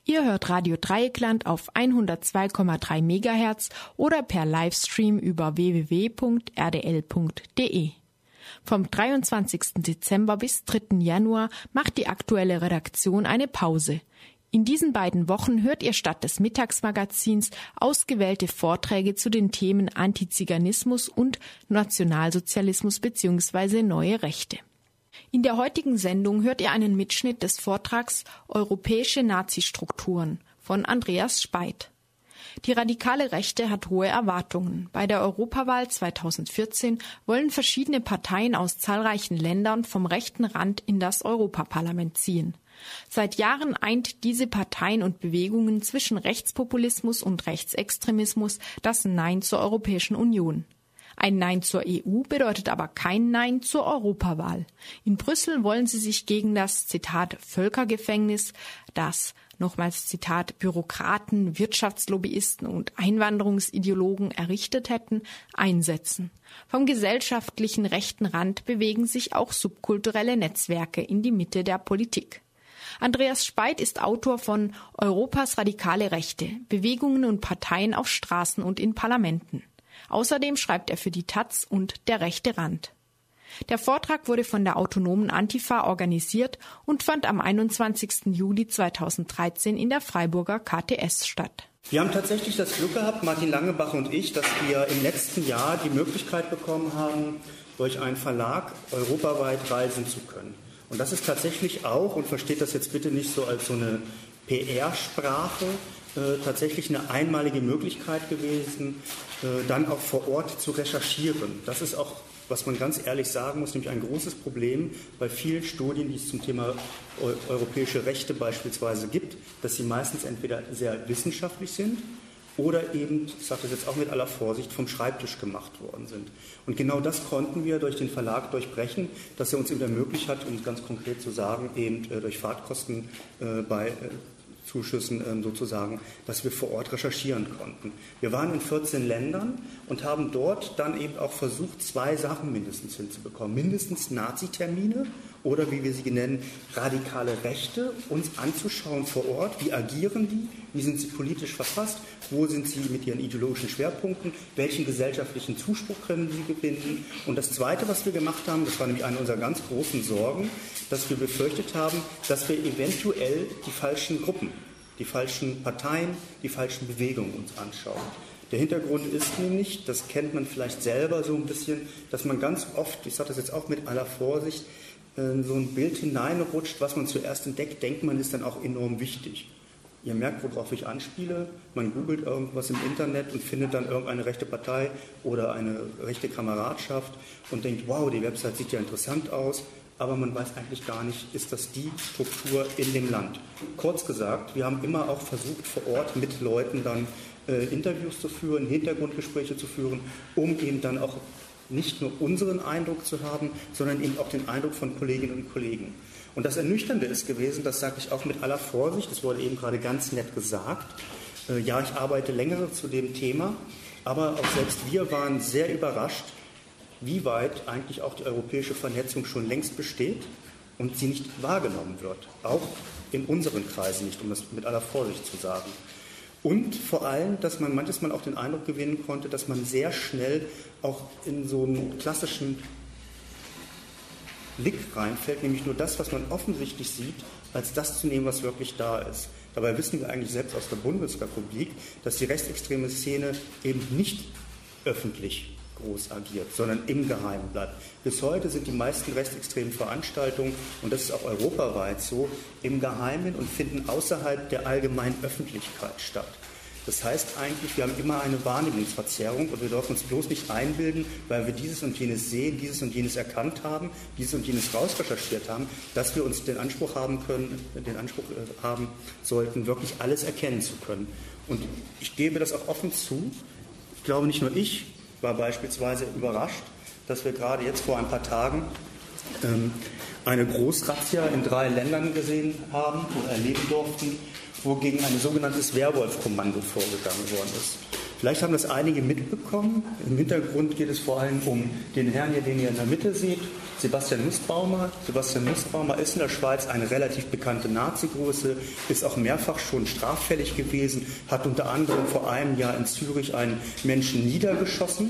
Ihr hört Radio Dreieckland auf 102,3 MHz oder per Livestream über www.rdl.de. Vom 23. Dezember bis 3. Januar macht die aktuelle Redaktion eine Pause. In diesen beiden Wochen hört ihr statt des Mittagsmagazins ausgewählte Vorträge zu den Themen Antiziganismus und Nationalsozialismus bzw. neue Rechte. In der heutigen Sendung hört ihr einen Mitschnitt des Vortrags Europäische Nazi-Strukturen von Andreas Speit. Die radikale Rechte hat hohe Erwartungen. Bei der Europawahl 2014 wollen verschiedene Parteien aus zahlreichen Ländern vom rechten Rand in das Europaparlament ziehen. Seit Jahren eint diese Parteien und Bewegungen zwischen Rechtspopulismus und Rechtsextremismus das Nein zur Europäischen Union. Ein Nein zur EU bedeutet aber kein Nein zur Europawahl. In Brüssel wollen sie sich gegen das, Zitat, Völkergefängnis, das, nochmals Zitat, Bürokraten, Wirtschaftslobbyisten und Einwanderungsideologen errichtet hätten, einsetzen. Vom gesellschaftlichen rechten Rand bewegen sich auch subkulturelle Netzwerke in die Mitte der Politik. Andreas Speit ist Autor von Europas radikale Rechte, Bewegungen und Parteien auf Straßen und in Parlamenten. Außerdem schreibt er für die taz und Der rechte Rand. Der Vortrag wurde von der Autonomen Antifa organisiert und fand am 21. Juli 2013 in der Freiburger KTS statt. Wir haben tatsächlich das Glück gehabt, Martin Langebach und ich, dass wir im letzten Jahr die Möglichkeit bekommen haben, durch einen Verlag europaweit reisen zu können. Und das ist tatsächlich auch, und versteht das jetzt bitte nicht so als so eine PR-Sprache, tatsächlich eine einmalige Möglichkeit gewesen, dann auch vor Ort zu recherchieren. Das ist auch, was man ganz ehrlich sagen muss, nämlich ein großes Problem bei vielen Studien, die es zum Thema europäische Rechte beispielsweise gibt, dass sie meistens entweder sehr wissenschaftlich sind oder eben, ich sage das jetzt auch mit aller Vorsicht, vom Schreibtisch gemacht worden sind. Und genau das konnten wir durch den Verlag durchbrechen, dass er uns eben ermöglicht hat, um es ganz konkret zu sagen, eben durch Fahrtkosten bei Zuschüssen sozusagen, dass wir vor Ort recherchieren konnten. Wir waren in 14 Ländern und haben dort dann eben auch versucht, 2 Sachen mindestens hinzubekommen. Mindestens Nazi-Termine oder, wie wir sie nennen, radikale Rechte, uns anzuschauen vor Ort. Wie agieren die? Wie sind sie politisch verfasst? Wo sind sie mit ihren ideologischen Schwerpunkten? Welchen gesellschaftlichen Zuspruch können sie gewinnen? Und das Zweite, was wir gemacht haben, das war nämlich eine unserer ganz großen Sorgen, dass wir befürchtet haben, dass wir eventuell die falschen Gruppen, die falschen Parteien, die falschen Bewegungen uns anschauen. Der Hintergrund ist nämlich, das kennt man vielleicht selber so ein bisschen, dass man ganz oft, ich sage das jetzt auch mit aller Vorsicht, so ein Bild hineinrutscht, was man zuerst entdeckt, denkt man, ist dann auch enorm wichtig. Ihr merkt, worauf ich anspiele. Man googelt irgendwas im Internet und findet dann irgendeine rechte Partei oder eine rechte Kameradschaft und denkt, wow, die Website sieht ja interessant aus, aber man weiß eigentlich gar nicht, ist das die Struktur in dem Land. Kurz gesagt, wir haben immer auch versucht, vor Ort mit Leuten dann Interviews zu führen, Hintergrundgespräche zu führen, um eben dann auch nicht nur unseren Eindruck zu haben, sondern eben auch den Eindruck von Kolleginnen und Kollegen. Und das Ernüchternde ist gewesen, das sage ich auch mit aller Vorsicht, das wurde eben gerade ganz nett gesagt, ja, ich arbeite länger zu dem Thema, aber auch selbst wir waren sehr überrascht, wie weit eigentlich auch die europäische Vernetzung schon längst besteht und sie nicht wahrgenommen wird. Auch in unseren Kreisen nicht, um das mit aller Vorsicht zu sagen. Und vor allem, dass man manches Mal auch den Eindruck gewinnen konnte, dass man sehr schnell auch in so einen klassischen Blick reinfällt, nämlich nur das, was man offensichtlich sieht, als das zu nehmen, was wirklich da ist. Dabei wissen wir eigentlich selbst aus der Bundesrepublik, dass die rechtsextreme Szene eben nicht öffentlich groß agiert, sondern im Geheimen bleibt. Bis heute sind die meisten rechtsextremen Veranstaltungen, und das ist auch europaweit so, im Geheimen und finden außerhalb der allgemeinen Öffentlichkeit statt. Das heißt eigentlich, wir haben immer eine Wahrnehmungsverzerrung und wir dürfen uns bloß nicht einbilden, weil wir dieses und jenes sehen, dieses und jenes erkannt haben, dieses und jenes rausrecherchiert haben, dass wir uns den Anspruch haben sollten, wirklich alles erkennen zu können. Und ich gebe das auch offen zu. Ich glaube, nicht nur ich war beispielsweise überrascht, dass wir gerade jetzt vor ein paar Tagen eine Großrazzia in 3 Ländern gesehen haben oder erleben durften, wo gegen ein sogenanntes Werwolf-Kommando vorgegangen worden ist. Vielleicht haben das einige mitbekommen. Im Hintergrund geht es vor allem um den Herrn hier, den ihr in der Mitte seht, Sebastian Nussbaumer. Sebastian Nussbaumer ist in der Schweiz eine relativ bekannte Nazi-Größe, ist auch mehrfach schon straffällig gewesen, hat unter anderem vor einem Jahr in Zürich einen Menschen niedergeschossen.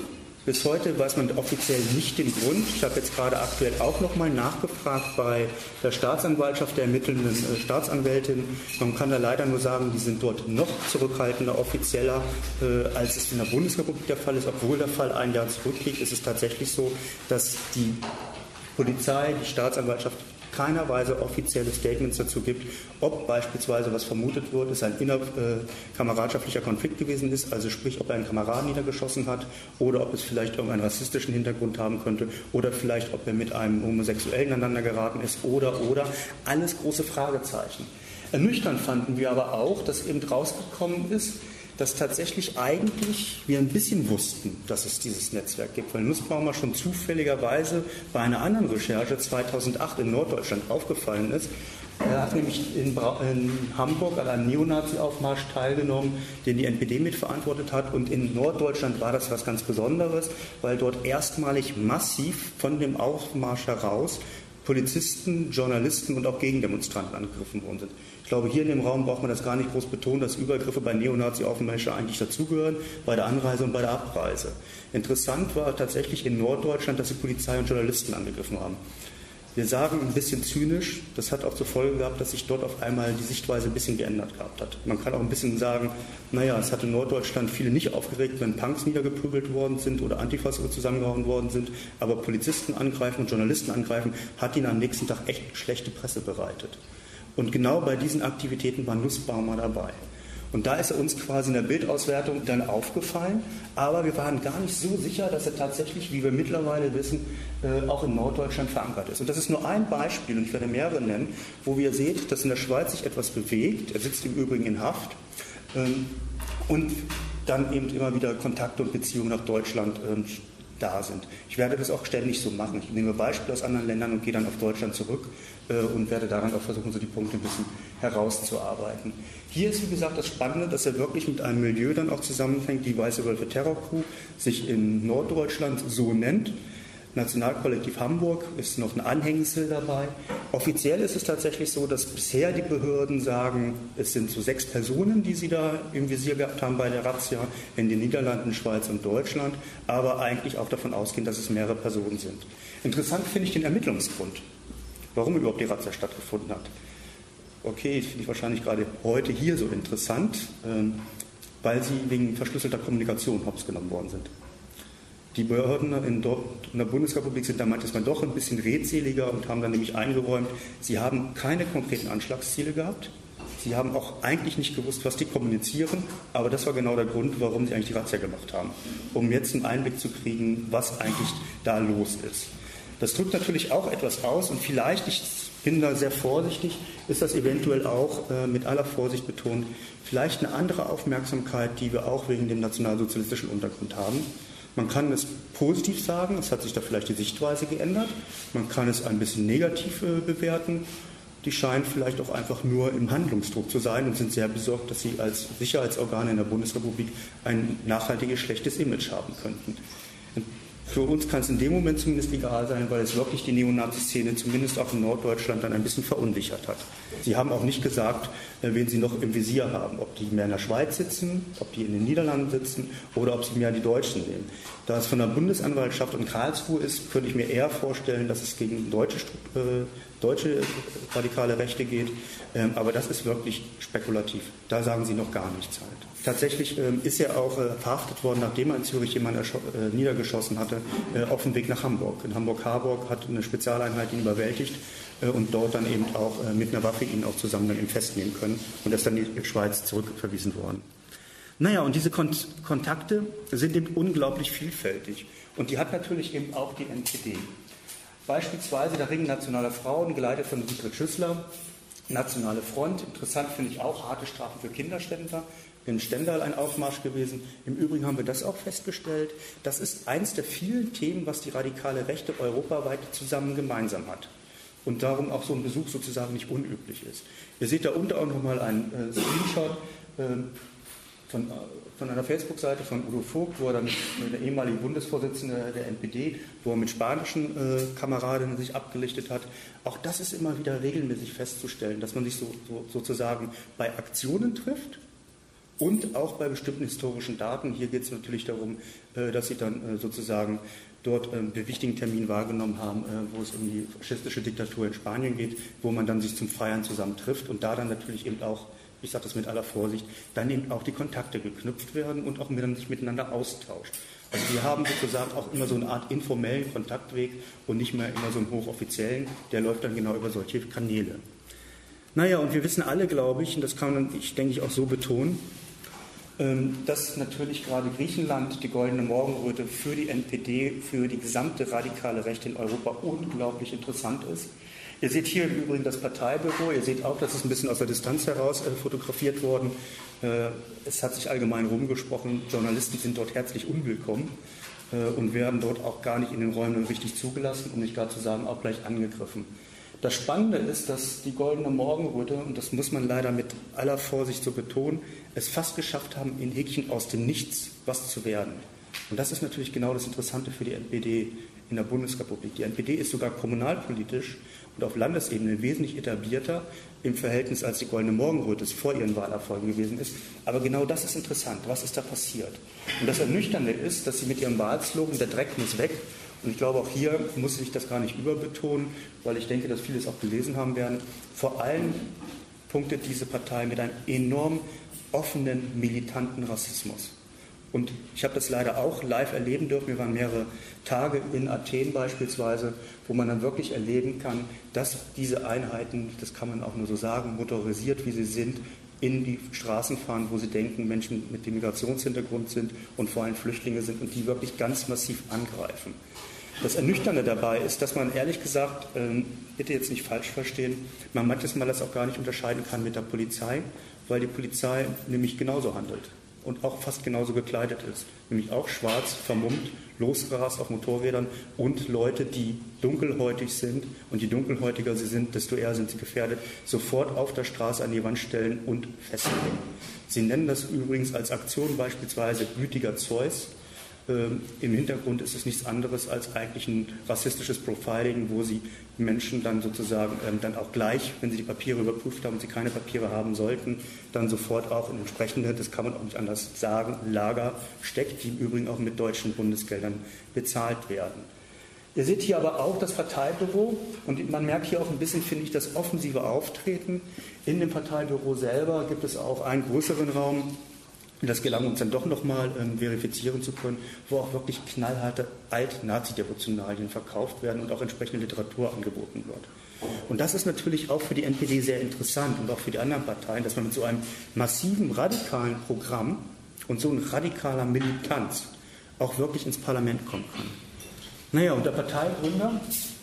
Bis heute weiß man offiziell nicht den Grund. Ich habe jetzt gerade aktuell auch nochmal nachgefragt bei der Staatsanwaltschaft, der ermittelnden Staatsanwältin. Man kann da leider nur sagen, die sind dort noch zurückhaltender, offizieller, als es in der Bundesrepublik der Fall ist. Obwohl der Fall ein Jahr zurückliegt, ist es tatsächlich so, dass die Polizei, die Staatsanwaltschaft keinerweise offizielle Statements dazu gibt, ob beispielsweise, was vermutet wird, es ein innerkameradschaftlicher Konflikt gewesen ist, also sprich, ob er einen Kameraden niedergeschossen hat oder ob es vielleicht irgendeinen rassistischen Hintergrund haben könnte oder vielleicht, ob er mit einem Homosexuellen aneinander geraten ist oder, alles große Fragezeichen. Ernüchternd fanden wir aber auch, dass eben rausgekommen ist, dass tatsächlich eigentlich wir ein bisschen wussten, dass es dieses Netzwerk gibt, weil Nussbaumer schon zufälligerweise bei einer anderen Recherche 2008 in Norddeutschland aufgefallen ist. Er hat nämlich in Hamburg an einem Neonazi-Aufmarsch teilgenommen, den die NPD mitverantwortet hat. Und in Norddeutschland war das was ganz Besonderes, weil dort erstmalig massiv von dem Aufmarsch heraus Polizisten, Journalisten und auch Gegendemonstranten angegriffen worden sind. Ich glaube, hier in dem Raum braucht man das gar nicht groß betonen, dass Übergriffe bei Neonazi-Aufmärschen eigentlich dazugehören, bei der Anreise und bei der Abreise. Interessant war tatsächlich in Norddeutschland, dass die Polizei und Journalisten angegriffen haben. Wir sagen ein bisschen zynisch, das hat auch zur Folge gehabt, dass sich dort auf einmal die Sichtweise ein bisschen geändert gehabt hat. Man kann auch ein bisschen sagen, naja, es hat in Norddeutschland viele nicht aufgeregt, wenn Punks niedergeprügelt worden sind oder Antifas zusammengehauen worden sind, aber Polizisten angreifen und Journalisten angreifen, hat ihnen am nächsten Tag echt schlechte Presse bereitet. Und genau bei diesen Aktivitäten war Nussbaumer dabei. Und da ist er uns quasi in der Bildauswertung dann aufgefallen, aber wir waren gar nicht so sicher, dass er tatsächlich, wie wir mittlerweile wissen, auch in Norddeutschland verankert ist. Und das ist nur ein Beispiel, und ich werde mehrere nennen, wo ihr seht, dass in der Schweiz sich etwas bewegt. Er sitzt im Übrigen in Haft und dann eben immer wieder Kontakte und Beziehungen nach Deutschland da sind. Ich werde das auch ständig so machen. Ich nehme Beispiele aus anderen Ländern und gehe dann auf Deutschland zurück und werde daran auch versuchen, so die Punkte ein bisschen herauszuarbeiten. Hier ist, wie gesagt, das Spannende, dass er wirklich mit einem Milieu dann auch zusammenhängt, die Weiße Wölfe Terror Crew sich in Norddeutschland so nennt. Nationalkollektiv Hamburg ist noch ein Anhängsel dabei. Offiziell ist es tatsächlich so, dass bisher die Behörden sagen, es sind so 6 Personen, die sie da im Visier gehabt haben bei der Razzia in den Niederlanden, Schweiz und Deutschland, aber eigentlich auch davon ausgehen, dass es mehrere Personen sind. Interessant finde ich den Ermittlungsgrund, warum überhaupt die Razzia stattgefunden hat. Okay, das finde ich wahrscheinlich gerade heute hier so interessant, weil sie wegen verschlüsselter Kommunikation hops genommen worden sind. Die Behörden in der Bundesrepublik sind da manchmal doch ein bisschen redseliger und haben dann nämlich eingeräumt, sie haben keine konkreten Anschlagsziele gehabt. Sie haben auch eigentlich nicht gewusst, was die kommunizieren, aber das war genau der Grund, warum sie eigentlich die Razzia gemacht haben, um jetzt einen Einblick zu kriegen, was eigentlich da los ist. Das drückt natürlich auch etwas aus und vielleicht, ich bin da sehr vorsichtig, ist das eventuell auch mit aller Vorsicht betont, vielleicht eine andere Aufmerksamkeit, die wir auch wegen dem nationalsozialistischen Untergrund haben. Man kann es positiv sagen, es hat sich da vielleicht die Sichtweise geändert. Man kann es ein bisschen negativ bewerten. Die scheinen vielleicht auch einfach nur im Handlungsdruck zu sein und sind sehr besorgt, dass sie als Sicherheitsorgane in der Bundesrepublik ein nachhaltiges schlechtes Image haben könnten. Für uns kann es in dem Moment zumindest egal sein, weil es wirklich die Neonazi-Szene zumindest auch in Norddeutschland dann ein bisschen verunsichert hat. Sie haben auch nicht gesagt, wen sie noch im Visier haben, ob die mehr in der Schweiz sitzen, ob die in den Niederlanden sitzen oder ob sie mehr die Deutschen nehmen. Da es von der Bundesanwaltschaft in Karlsruhe ist, könnte ich mir eher vorstellen, dass es gegen deutsche radikale Rechte geht, aber das ist wirklich spekulativ. Da sagen sie noch gar nichts halt. Tatsächlich ist er auch verhaftet worden, nachdem er in Zürich jemanden niedergeschossen hatte, auf dem Weg nach Hamburg. In Hamburg-Harburg hat eine Spezialeinheit ihn überwältigt und dort dann eben auch mit einer Waffe ihn auch zusammen dann eben festnehmen können. Und er ist dann in die Schweiz zurückverwiesen worden. Naja, und diese Kontakte sind eben unglaublich vielfältig. Und die hat natürlich eben auch die NPD. Beispielsweise der Ring Nationaler Frauen, geleitet von Sigrid Schüssler, Nationale Front. Interessant finde ich auch harte Strafen für Kinderschänder. In Stendal ein Aufmarsch gewesen. Im Übrigen haben wir das auch festgestellt. Das ist eins der vielen Themen, was die radikale Rechte europaweit zusammen gemeinsam hat. Und darum auch so ein Besuch sozusagen nicht unüblich ist. Ihr seht da unten auch nochmal einen Screenshot von einer Facebook-Seite von Udo Vogt, wo er dann der ehemalige Bundesvorsitzende der NPD, wo er mit spanischen Kameradinnen sich abgelichtet hat. Auch das ist immer wieder regelmäßig festzustellen, dass man sich sozusagen bei Aktionen trifft und auch bei bestimmten historischen Daten. Hier geht es natürlich darum, dass sie dann sozusagen dort einen wichtigen Termin wahrgenommen haben, wo es um die faschistische Diktatur in Spanien geht, wo man dann sich zum Feiern zusammen trifft und da dann natürlich eben auch, ich sage das mit aller Vorsicht, dann eben auch die Kontakte geknüpft werden und auch sich miteinander austauscht. Also wir haben sozusagen auch immer so eine Art informellen Kontaktweg und nicht mehr immer so einen hochoffiziellen, der läuft dann genau über solche Kanäle. Naja, und wir wissen alle, glaube ich, und das kann man, denke ich, auch so betonen, dass natürlich gerade Griechenland, die Goldene Morgenröte für die NPD, für die gesamte radikale Rechte in Europa unglaublich interessant ist. Ihr seht hier im Übrigen das Parteibüro, ihr seht auch, das ist ein bisschen aus der Distanz heraus fotografiert worden. Es hat sich allgemein rumgesprochen, Journalisten sind dort herzlich unwillkommen und werden dort auch gar nicht in den Räumen richtig zugelassen, um nicht gar zu sagen, auch gleich angegriffen. Das Spannende ist, dass die Goldene Morgenröte, und das muss man leider mit aller Vorsicht so betonen, es fast geschafft haben, in Häkchen aus dem Nichts was zu werden. Und das ist natürlich genau das Interessante für die NPD in der Bundesrepublik. Die NPD ist sogar kommunalpolitisch und auf Landesebene wesentlich etablierter im Verhältnis, als die Goldene Morgenröte es vor ihren Wahlerfolgen gewesen ist. Aber genau das ist interessant. Was ist da passiert? Und das Ernüchternde ist, dass sie mit ihrem Wahlslogan "Der Dreck muss weg", und ich glaube, auch hier muss ich das gar nicht überbetonen, weil ich denke, dass viele es auch gelesen haben werden, vor allem punktet diese Partei mit einem enorm offenen, militanten Rassismus. Und ich habe das leider auch live erleben dürfen. Wir waren mehrere Tage in Athen beispielsweise, wo man dann wirklich erleben kann, dass diese Einheiten, das kann man auch nur so sagen, motorisiert wie sie sind, in die Straßen fahren, wo sie denken, Menschen mit dem Migrationshintergrund sind und vor allem Flüchtlinge sind und die wirklich ganz massiv angreifen. Das Ernüchternde dabei ist, dass man ehrlich gesagt, bitte jetzt nicht falsch verstehen, man manches Mal das auch gar nicht unterscheiden kann mit der Polizei, weil die Polizei nämlich genauso handelt und auch fast genauso gekleidet ist, nämlich auch schwarz, vermummt, losgerast auf Motorrädern und Leute, die dunkelhäutig sind, und je dunkelhäutiger sie sind, desto eher sind sie gefährdet, sofort auf der Straße an die Wand stellen und festlegen. Sie nennen das übrigens als Aktion beispielsweise gütiger Zeus. Im Hintergrund ist es nichts anderes als eigentlich ein rassistisches Profiling, wo sie Menschen dann sozusagen dann auch gleich, wenn sie die Papiere überprüft haben und sie keine Papiere haben sollten, dann sofort auch in entsprechende, das kann man auch nicht anders sagen, Lager steckt, die im Übrigen auch mit deutschen Bundesgeldern bezahlt werden. Ihr seht hier aber auch das Parteibüro und man merkt hier auch ein bisschen, finde ich, das offensive Auftreten. In dem Parteibüro selber gibt es auch einen größeren Raum, das gelang uns dann doch nochmal verifizieren zu können, wo auch wirklich knallharte Alt-Nazi-Devotionalien verkauft werden und auch entsprechende Literatur angeboten wird. Und das ist natürlich auch für die NPD sehr interessant und auch für die anderen Parteien, dass man mit so einem massiven, radikalen Programm und so ein radikaler Militanz auch wirklich ins Parlament kommen kann. Naja, und der Parteigründer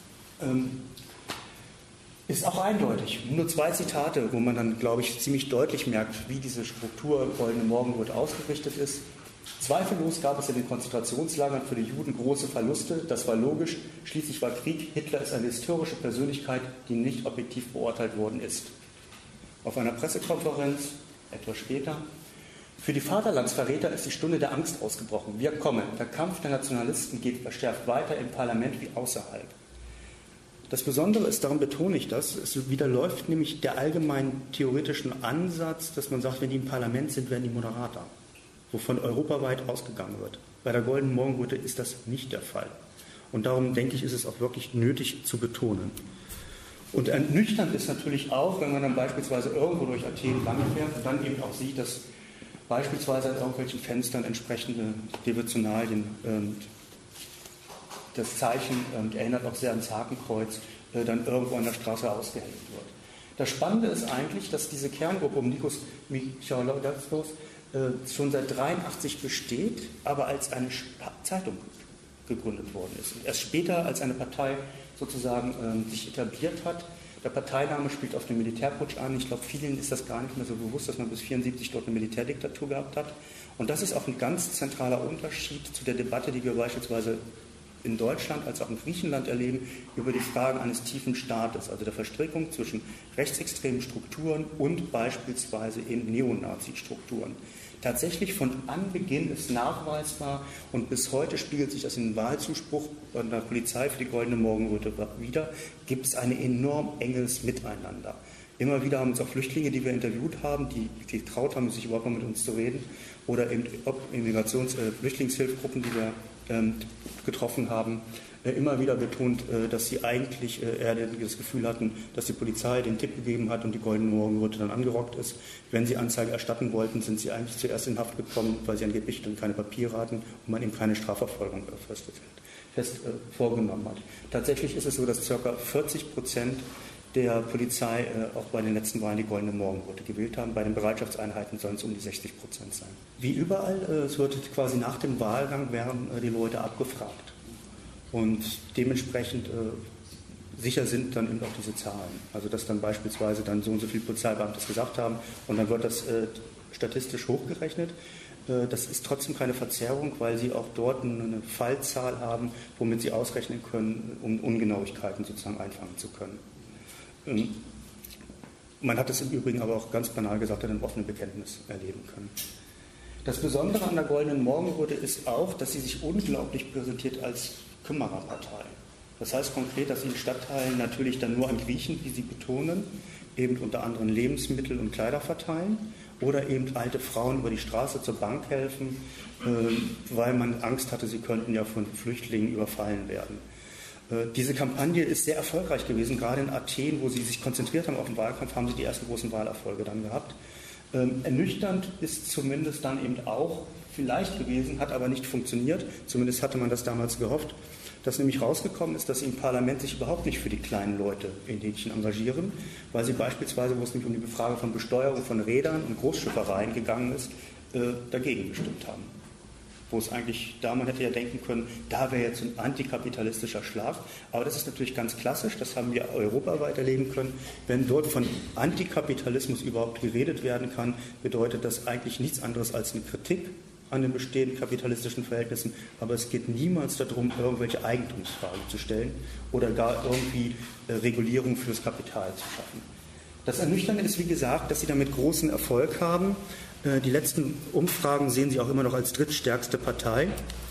ist auch eindeutig. Nur 2 Zitate, wo man dann, glaube ich, ziemlich deutlich merkt, wie diese Struktur Goldene Morgenröte ausgerichtet ist. Zweifellos gab es in den Konzentrationslagern für die Juden große Verluste. Das war logisch. Schließlich war Krieg. Hitler ist eine historische Persönlichkeit, die nicht objektiv beurteilt worden ist. Auf einer Pressekonferenz, etwas später: Für die Vaterlandsverräter ist die Stunde der Angst ausgebrochen. Wir kommen. Der Kampf der Nationalisten geht verschärft weiter im Parlament wie außerhalb. Das Besondere ist, darum betone ich das, es widerläuft nämlich der allgemeinen theoretischen Ansatz, dass man sagt, wenn die im Parlament sind, werden die Moderater, wovon europaweit ausgegangen wird. Bei der Goldenen Morgenröte ist das nicht der Fall. Und darum, denke ich, ist es auch wirklich nötig zu betonen. Und ernüchternd ist natürlich auch, wenn man dann beispielsweise irgendwo durch Athen langfährt und dann eben auch sieht, dass beispielsweise an irgendwelchen Fenstern entsprechende Devotionalien, das Zeichen erinnert auch sehr ans Hakenkreuz, dann irgendwo an der Straße ausgehängt wird. Das Spannende ist eigentlich, dass diese Kerngruppe um Nikos Michaloidakos schon seit 1983 besteht, aber als eine Zeitung gegründet worden ist. Und erst später als eine Partei sozusagen sich etabliert hat. Der Parteiname spielt auf den Militärputsch an. Ich glaube, vielen ist das gar nicht mehr so bewusst, dass man bis 1974 dort eine Militärdiktatur gehabt hat. Und das ist auch ein ganz zentraler Unterschied zu der Debatte, die wir beispielsweise in Deutschland als auch in Griechenland erleben, über die Fragen eines tiefen Staates, also der Verstrickung zwischen rechtsextremen Strukturen und beispielsweise eben Neonazi-Strukturen. Tatsächlich von Anbeginn ist nachweisbar und bis heute spiegelt sich das in den Wahlzuspruch von der Polizei für die Goldene Morgenröte wider, gibt es ein enorm enges Miteinander. Immer wieder haben uns auch Flüchtlinge, die wir interviewt haben, die getraut haben, sich überhaupt mal mit uns zu reden, oder eben Flüchtlingshilfgruppen, die wir getroffen haben, immer wieder betont, dass sie eigentlich eher das Gefühl hatten, dass die Polizei den Tipp gegeben hat und die Goldene Morgenröte dann angerockt ist. Wenn sie Anzeige erstatten wollten, sind sie eigentlich zuerst in Haft gekommen, weil sie angeblich dann keine Papiere hatten und man eben keine Strafverfolgung vorgenommen hat. Tatsächlich ist es so, dass ca. 40% der Polizei auch bei den letzten Wahlen die Goldene Morgenröte gewählt haben. Bei den Bereitschaftseinheiten sollen es um die 60% sein. Wie überall, es wird quasi nach dem Wahlgang werden die Leute abgefragt. Und dementsprechend sicher sind dann eben auch diese Zahlen. Also dass dann beispielsweise dann so und so viele Polizeibeamte das gesagt haben und dann wird das statistisch hochgerechnet. Das ist trotzdem keine Verzerrung, weil sie auch dort eine Fallzahl haben, womit sie ausrechnen können, um Ungenauigkeiten sozusagen einfangen zu können. Man hat es im Übrigen aber auch ganz banal gesagt in einem offenen Bekenntnis erleben können. Das Besondere an der Goldenen Morgenröte ist auch, dass sie sich unglaublich präsentiert als Kümmererpartei. Das heißt konkret, dass sie in Stadtteilen natürlich dann nur an Griechen, wie sie betonen, eben unter anderem Lebensmittel und Kleider verteilen oder eben alte Frauen über die Straße zur Bank helfen, weil man Angst hatte, sie könnten ja von Flüchtlingen überfallen werden. Diese Kampagne ist sehr erfolgreich gewesen, gerade in Athen, wo sie sich konzentriert haben auf den Wahlkampf, haben sie die ersten großen Wahlerfolge dann gehabt. Ernüchternd ist zumindest dann eben auch vielleicht gewesen, hat aber nicht funktioniert, zumindest hatte man das damals gehofft, dass nämlich rausgekommen ist, dass sie im Parlament sich überhaupt nicht für die kleinen Leute in Häkchen engagieren, weil sie beispielsweise, wo es nämlich um die Befragung von Besteuerung von Rädern und Großschiffereien gegangen ist, dagegen gestimmt haben. Wo es eigentlich da, man hätte ja denken können, da wäre jetzt ein antikapitalistischer Schlag. Aber das ist natürlich ganz klassisch, das haben wir europaweit erleben können. Wenn dort von Antikapitalismus überhaupt geredet werden kann, bedeutet das eigentlich nichts anderes als eine Kritik an den bestehenden kapitalistischen Verhältnissen. Aber es geht niemals darum, irgendwelche Eigentumsfragen zu stellen oder gar irgendwie Regulierung für das Kapital zu schaffen. Das Ernüchternde ist, wie gesagt, dass sie damit großen Erfolg haben. Die letzten Umfragen sehen sie auch immer noch als drittstärkste Partei.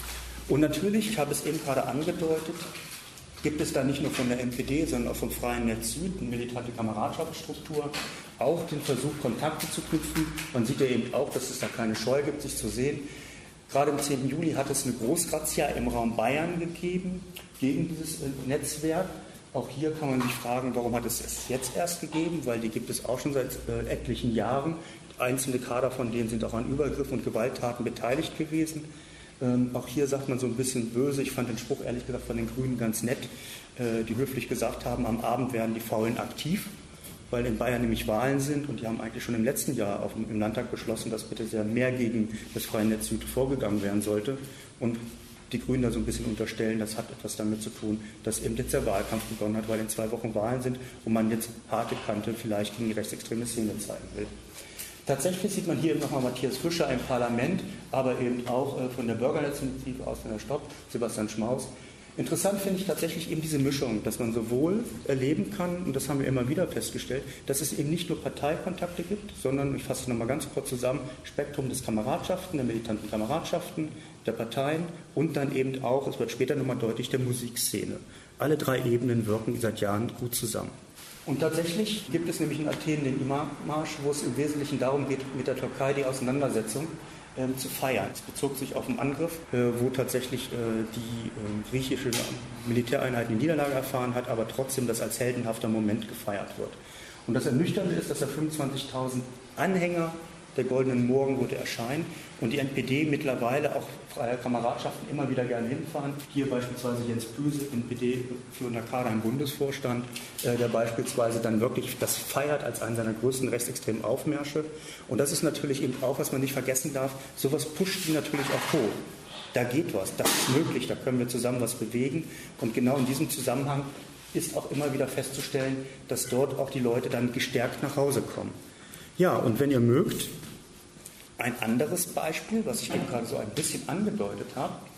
Und natürlich, ich habe es eben gerade angedeutet, gibt es da nicht nur von der NPD, sondern auch vom Freien Netz Süd eine militante Kameradschaftsstruktur, auch den Versuch, Kontakte zu knüpfen. Man sieht ja eben auch, dass es da keine Scheu gibt, sich zu sehen. Gerade am 10. Juli hat es eine Großrazzia im Raum Bayern gegeben gegen dieses Netzwerk. Auch hier kann man sich fragen, warum hat es jetzt erst gegeben, weil die gibt es auch schon seit etlichen Jahren. Einzelne Kader von denen sind auch an Übergriffen und Gewalttaten beteiligt gewesen. Auch hier sagt man so ein bisschen böse, ich fand den Spruch ehrlich gesagt von den Grünen ganz nett, die höflich gesagt haben, am Abend werden die Faulen aktiv, weil in Bayern nämlich Wahlen sind und die haben eigentlich schon im letzten Jahr im Landtag beschlossen, dass bitte sehr mehr gegen das Freie Netz Süd vorgegangen werden sollte. Und die Grünen da so ein bisschen unterstellen, das hat etwas damit zu tun, dass eben jetzt der Wahlkampf begonnen hat, weil in 2 Wochen Wahlen sind und man jetzt harte Kante vielleicht gegen die rechtsextreme Szene zeigen will. Tatsächlich sieht man hier nochmal Matthias Fischer im Parlament, aber eben auch von der Bürgernetzinitiative Ausländer Stopp, Sebastian Schmaus. Interessant finde ich tatsächlich eben diese Mischung, dass man sowohl erleben kann, und das haben wir immer wieder festgestellt, dass es eben nicht nur Parteikontakte gibt, sondern, ich fasse es nochmal ganz kurz zusammen, Spektrum des Kameradschaften, der militanten Kameradschaften, der Parteien und dann eben auch, es wird später nochmal deutlich, der Musikszene. Alle 3 Ebenen wirken seit Jahren gut zusammen. Und tatsächlich gibt es nämlich in Athen den Imam-Marsch, wo es im Wesentlichen darum geht, mit der Türkei die Auseinandersetzung zu feiern. Es bezog sich auf einen Angriff, wo tatsächlich die griechische Militäreinheit eine Niederlage erfahren hat, aber trotzdem das als heldenhafter Moment gefeiert wird. Und das Ernüchternde ist, dass da 25.000 Anhänger der Goldenen Morgenröte erscheinen und die NPD mittlerweile auch freie Kameradschaften immer wieder gerne hinfahren. Hier beispielsweise Jens Püse, NPD führender Kader im Bundesvorstand, der beispielsweise dann wirklich das feiert als einen seiner größten rechtsextremen Aufmärsche. Und das ist natürlich eben auch, was man nicht vergessen darf, sowas pusht die natürlich auch hoch. Da geht was, das ist möglich, da können wir zusammen was bewegen. Und genau in diesem Zusammenhang ist auch immer wieder festzustellen, dass dort auch die Leute dann gestärkt nach Hause kommen. Ja, und wenn ihr mögt, ein anderes Beispiel, was ich eben gerade so ein bisschen angedeutet habe,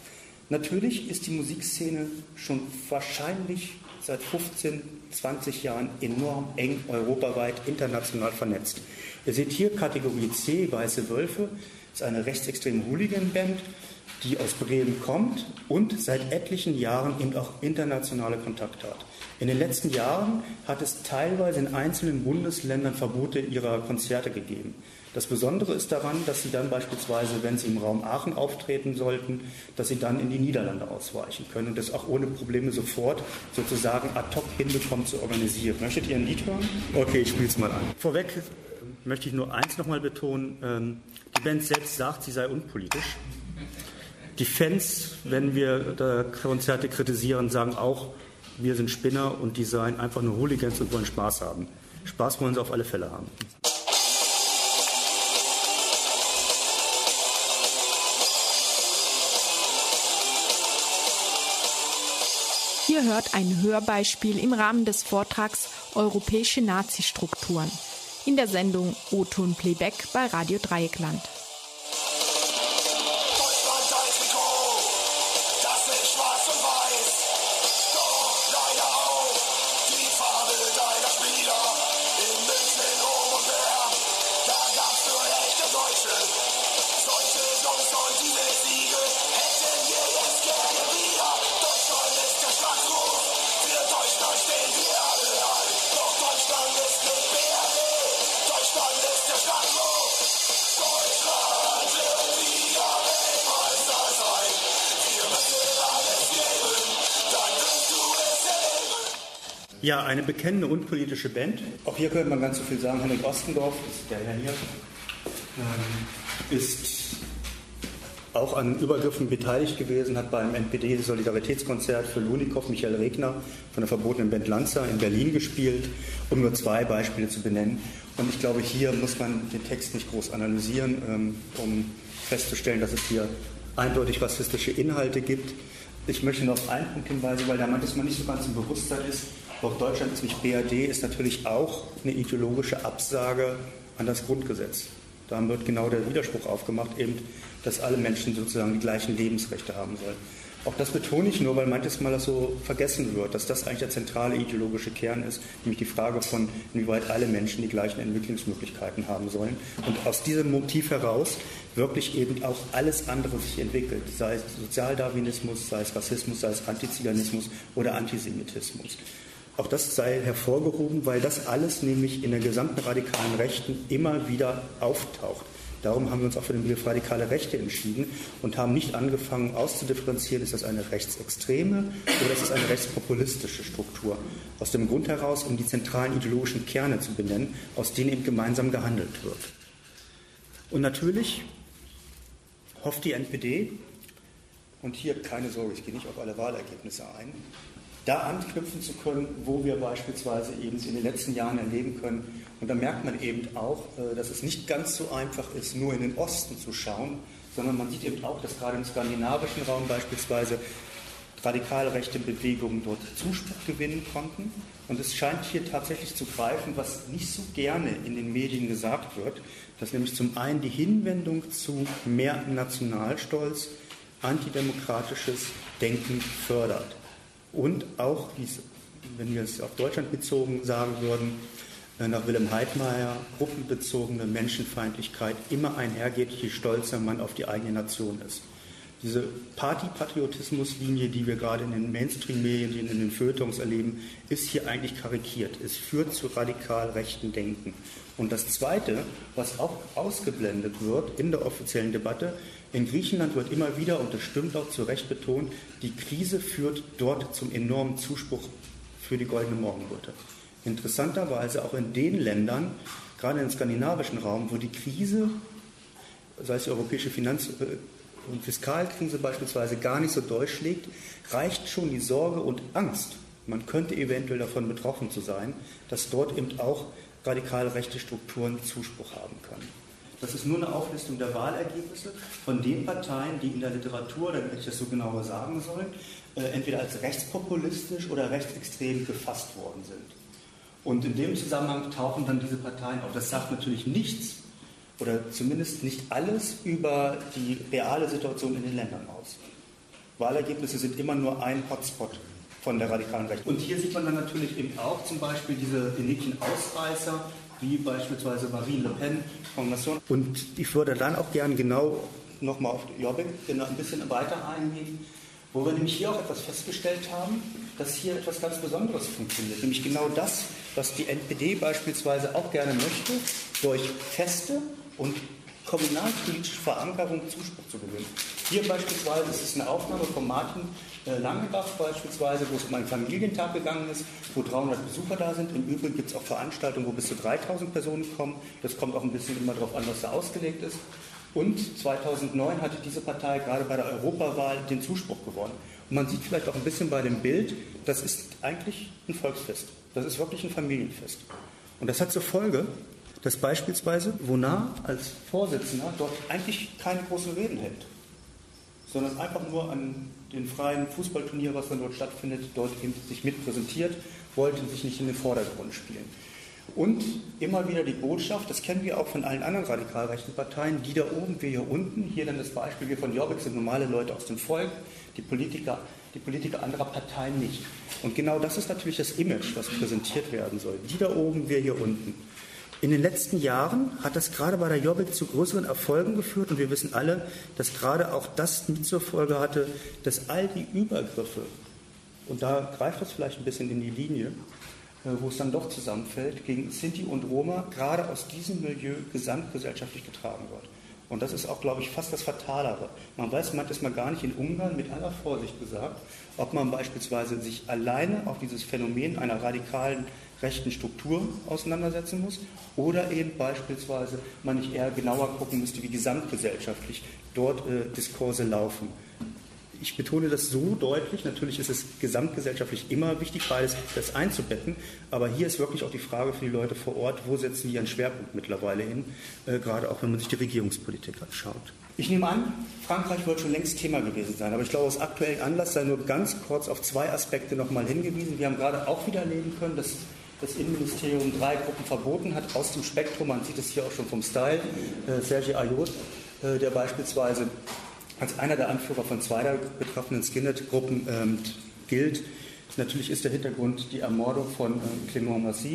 Natürlich ist die Musikszene schon wahrscheinlich seit 15, 20 Jahren enorm eng europaweit international vernetzt. Ihr seht hier Kategorie C, Weiße Wölfe, ist eine rechtsextreme Hooligan-Band, die aus Bremen kommt und seit etlichen Jahren eben auch internationale Kontakte hat. In den letzten Jahren hat es teilweise in einzelnen Bundesländern Verbote ihrer Konzerte gegeben. Das Besondere ist daran, dass sie dann beispielsweise, wenn sie im Raum Aachen auftreten sollten, dass sie dann in die Niederlande ausweichen können und das auch ohne Probleme sofort sozusagen ad hoc hinbekommen zu organisieren. Möchtet ihr ein Lied hören? Okay, ich spiele es mal an. Vorweg möchte ich nur eins nochmal betonen. Die Band selbst sagt, sie sei unpolitisch. Die Fans, wenn wir da Konzerte kritisieren, sagen auch, wir sind Spinner und die seien einfach nur Hooligans und wollen Spaß haben. Spaß wollen sie auf alle Fälle haben. Ihr hört ein Hörbeispiel im Rahmen des Vortrags Europäische Nazi-Strukturen in der Sendung O-Ton Playback bei Radio Dreieckland. Ja, eine bekennende unpolitische Band. Auch hier könnte man ganz so viel sagen. Henrik Ostendorf, das ist der Herr hier, ist auch an Übergriffen beteiligt gewesen, hat beim NPD-Solidaritätskonzert für Lunikow Michael Regner von der verbotenen Band Lanza in Berlin gespielt, um nur 2 Beispiele zu benennen. Und ich glaube, hier muss man den Text nicht groß analysieren, um festzustellen, dass es hier eindeutig rassistische Inhalte gibt. Ich möchte noch auf einen Punkt hinweisen, weil da manchmal nicht so ganz im Bewusstsein ist. Auch Deutschland ist nicht BRD, ist natürlich auch eine ideologische Absage an das Grundgesetz. Da wird genau der Widerspruch aufgemacht, eben, dass alle Menschen sozusagen die gleichen Lebensrechte haben sollen. Auch das betone ich nur, weil manches Mal das so vergessen wird, dass das eigentlich der zentrale ideologische Kern ist, nämlich die Frage von, inwieweit alle Menschen die gleichen Entwicklungsmöglichkeiten haben sollen. Und aus diesem Motiv heraus wirklich eben auch alles andere sich entwickelt, sei es Sozialdarwinismus, sei es Rassismus, sei es Antiziganismus oder Antisemitismus. Auch das sei hervorgehoben, weil das alles nämlich in der gesamten radikalen Rechten immer wieder auftaucht. Darum haben wir uns auch für den Begriff radikale Rechte entschieden und haben nicht angefangen auszudifferenzieren, ist das eine rechtsextreme oder ist das eine rechtspopulistische Struktur. Aus dem Grund heraus, um die zentralen ideologischen Kerne zu benennen, aus denen eben gemeinsam gehandelt wird. Und natürlich hofft die NPD, und hier keine Sorge, ich gehe nicht auf alle Wahlergebnisse ein, da anknüpfen zu können, wo wir beispielsweise eben in den letzten Jahren erleben können. Und da merkt man eben auch, dass es nicht ganz so einfach ist, nur in den Osten zu schauen, sondern man sieht eben auch, dass gerade im skandinavischen Raum beispielsweise radikal rechte Bewegungen dort Zuspruch gewinnen konnten. Und es scheint hier tatsächlich zu greifen, was nicht so gerne in den Medien gesagt wird, dass nämlich zum einen die Hinwendung zu mehr Nationalstolz, antidemokratisches Denken fördert. Und auch, wenn wir es auf Deutschland bezogen sagen würden, nach Wilhelm Heidmeier, gruppenbezogene Menschenfeindlichkeit immer einhergeht, je stolzer man auf die eigene Nation ist. Diese Party-Patriotismus-Linie, die wir gerade in den Mainstream-Medien, in den Feuilletons erleben, ist hier eigentlich karikiert. Es führt zu radikal rechten Denken. Und das Zweite, was auch ausgeblendet wird in der offiziellen Debatte, in Griechenland wird immer wieder, und das stimmt auch zu Recht betont, die Krise führt dort zum enormen Zuspruch für die Goldene Morgenröte. Interessanterweise auch in den Ländern, gerade im skandinavischen Raum, wo die Krise, sei es die europäische Finanz- und Fiskalkrise beispielsweise, gar nicht so durchschlägt, reicht schon die Sorge und Angst, man könnte eventuell davon betroffen zu sein, dass dort eben auch radikal rechte Strukturen Zuspruch haben können. Das ist nur eine Auflistung der Wahlergebnisse von den Parteien, die in der Literatur, damit ich das so genauer sagen soll, entweder als rechtspopulistisch oder rechtsextrem gefasst worden sind. Und in dem Zusammenhang tauchen dann diese Parteien auf. Das sagt natürlich nichts oder zumindest nicht alles über die reale Situation in den Ländern aus. Wahlergebnisse sind immer nur ein Hotspot von der radikalen Rechten. Und hier sieht man dann natürlich eben auch zum Beispiel diese Eliten-Ausreißer, wie beispielsweise Marine Le Pen, Front National. Und ich würde dann auch gern genau nochmal auf Jobbik ein bisschen weiter eingehen, wo wir nämlich hier auch etwas festgestellt haben, dass hier etwas ganz Besonderes funktioniert. Nämlich genau das, was die NPD beispielsweise auch gerne möchte, durch feste und kommunalpolitische Verankerung Zuspruch zu gewinnen. Hier beispielsweise ist es eine Aufnahme von Martin Langebach beispielsweise, wo es um einen Familientag gegangen ist, wo 300 Besucher da sind. Im Übrigen gibt es auch Veranstaltungen, wo bis zu 3000 Personen kommen. Das kommt auch ein bisschen immer darauf an, was da ausgelegt ist. Und 2009 hatte diese Partei gerade bei der Europawahl den Zuspruch gewonnen. Und man sieht vielleicht auch ein bisschen bei dem Bild, das ist eigentlich ein Volksfest. Das ist wirklich ein Familienfest. Und das hat zur Folge, dass beispielsweise Vonard als Vorsitzender dort eigentlich keine großen Reden hält, sondern einfach nur an den freien Fußballturnier, was dann dort stattfindet, dort eben sich mit präsentiert, wollte sich nicht in den Vordergrund spielen. Und immer wieder die Botschaft, das kennen wir auch von allen anderen radikal rechten Parteien, die da oben, wir hier unten, hier dann das Beispiel, wir von Jobbik sind normale Leute aus dem Volk, die Politiker anderer Parteien nicht. Und genau das ist natürlich das Image, was präsentiert werden soll. Die da oben, wir hier unten. In den letzten Jahren hat das gerade bei der Jobbik zu größeren Erfolgen geführt und wir wissen alle, dass gerade auch das nie zur Folge hatte, dass all die Übergriffe, und da greift das vielleicht ein bisschen in die Linie, wo es dann doch zusammenfällt, gegen Sinti und Roma gerade aus diesem Milieu gesamtgesellschaftlich getragen wird. Und das ist auch, glaube ich, fast das Fatalere. Man weiß manchmal gar nicht in Ungarn, mit aller Vorsicht gesagt, ob man beispielsweise sich alleine auf dieses Phänomen einer radikalen rechten Struktur auseinandersetzen muss oder eben beispielsweise man nicht eher genauer gucken müsste, wie gesamtgesellschaftlich dort Diskurse laufen. Ich betone das so deutlich, natürlich ist es gesamtgesellschaftlich immer wichtig, beides das einzubetten, aber hier ist wirklich auch die Frage für die Leute vor Ort, wo setzen die ihren Schwerpunkt mittlerweile hin, gerade auch wenn man sich die Regierungspolitik anschaut. Ich nehme an, Frankreich wird schon längst Thema gewesen sein, aber ich glaube, aus aktuellem Anlass sei nur ganz kurz auf zwei Aspekte nochmal hingewiesen. Wir haben gerade auch wieder erleben können, dass das Innenministerium 3 Gruppen verboten hat aus dem Spektrum, man sieht es hier auch schon vom Style, Serge Ayot, der beispielsweise als einer der Anführer von 2 der betroffenen Skinhead-Gruppen gilt. Natürlich ist der Hintergrund die Ermordung von Clément Massy,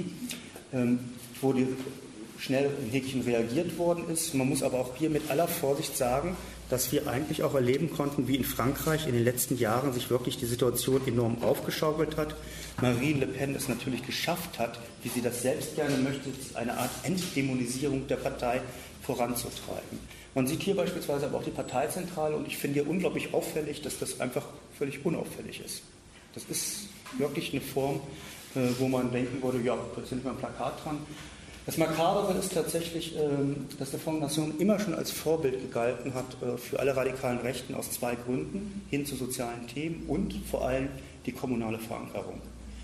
wo schnell in Häkchen reagiert worden ist. Man muss aber auch hier mit aller Vorsicht sagen, dass wir eigentlich auch erleben konnten, wie in Frankreich in den letzten Jahren sich wirklich die Situation enorm aufgeschaukelt hat. Marine Le Pen es natürlich geschafft hat, wie sie das selbst gerne möchte, eine Art Entdämonisierung der Partei voranzutreiben. Man sieht hier beispielsweise aber auch die Parteizentrale und ich finde hier unglaublich auffällig, dass das einfach völlig unauffällig ist. Das ist wirklich eine Form, wo man denken würde, ja, da ist nicht mal ein Plakat dran. Das Makabere ist tatsächlich, dass der Front National immer schon als Vorbild gegalten hat für alle radikalen Rechten aus 2 Gründen, hin zu sozialen Themen und vor allem die kommunale Verankerung.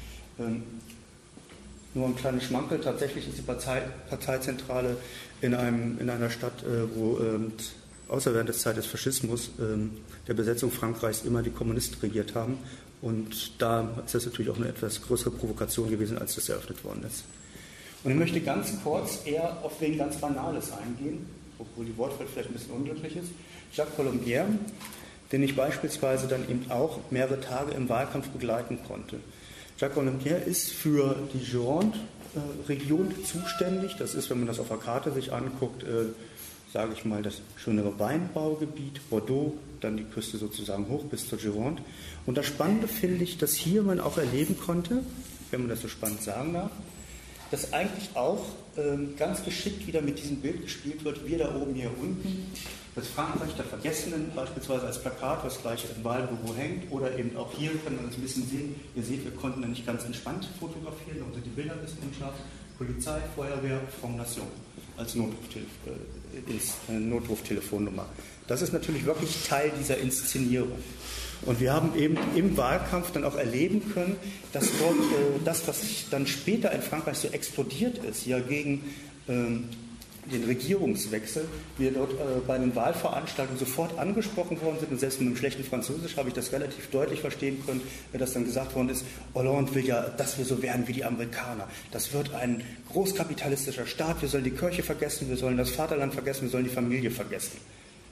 Nur ein kleines Schmankerl, tatsächlich ist die Parteizentrale in einer Stadt, wo außer während der Zeit des Faschismus der Besetzung Frankreichs immer die Kommunisten regiert haben. Und da ist das natürlich auch eine etwas größere Provokation gewesen, als das eröffnet worden ist. Und ich möchte ganz kurz eher auf wen ganz Banales eingehen, obwohl die Wortwahl vielleicht ein bisschen unglücklich ist. Jacques Colombier, den ich beispielsweise dann eben auch mehrere Tage im Wahlkampf begleiten konnte. Jacques Colombier ist für die Gironde-Region zuständig. Das ist, wenn man das auf der Karte sich anguckt, sage ich mal, das schönere Weinbaugebiet, Bordeaux, dann die Küste sozusagen hoch bis zur Gironde. Und das Spannende finde ich, dass hier man auch erleben konnte, wenn man das so spannend sagen darf, dass eigentlich auch ganz geschickt wieder mit diesem Bild gespielt wird, wir da oben, hier unten, das Frankreich der Vergessenen, beispielsweise als Plakat, was gleich im Wahlbüro hängt, oder eben auch hier kann man das ein bisschen sehen. Ihr seht, wir konnten da nicht ganz entspannt fotografieren, da sind die Bilder ein bisschen unscharf. Polizei, Feuerwehr, Front National als Notruftelefonnummer. Das ist natürlich wirklich Teil dieser Inszenierung. Und wir haben eben im Wahlkampf dann auch erleben können, dass dort das, was dann später in Frankreich so explodiert ist, ja gegen den Regierungswechsel, wir dort bei den Wahlveranstaltungen sofort angesprochen worden sind und selbst mit einem schlechten Französisch habe ich das relativ deutlich verstehen können, dass dann gesagt worden ist, Hollande will ja, dass wir so werden wie die Amerikaner. Das wird ein großkapitalistischer Staat, wir sollen die Kirche vergessen, wir sollen das Vaterland vergessen, wir sollen die Familie vergessen.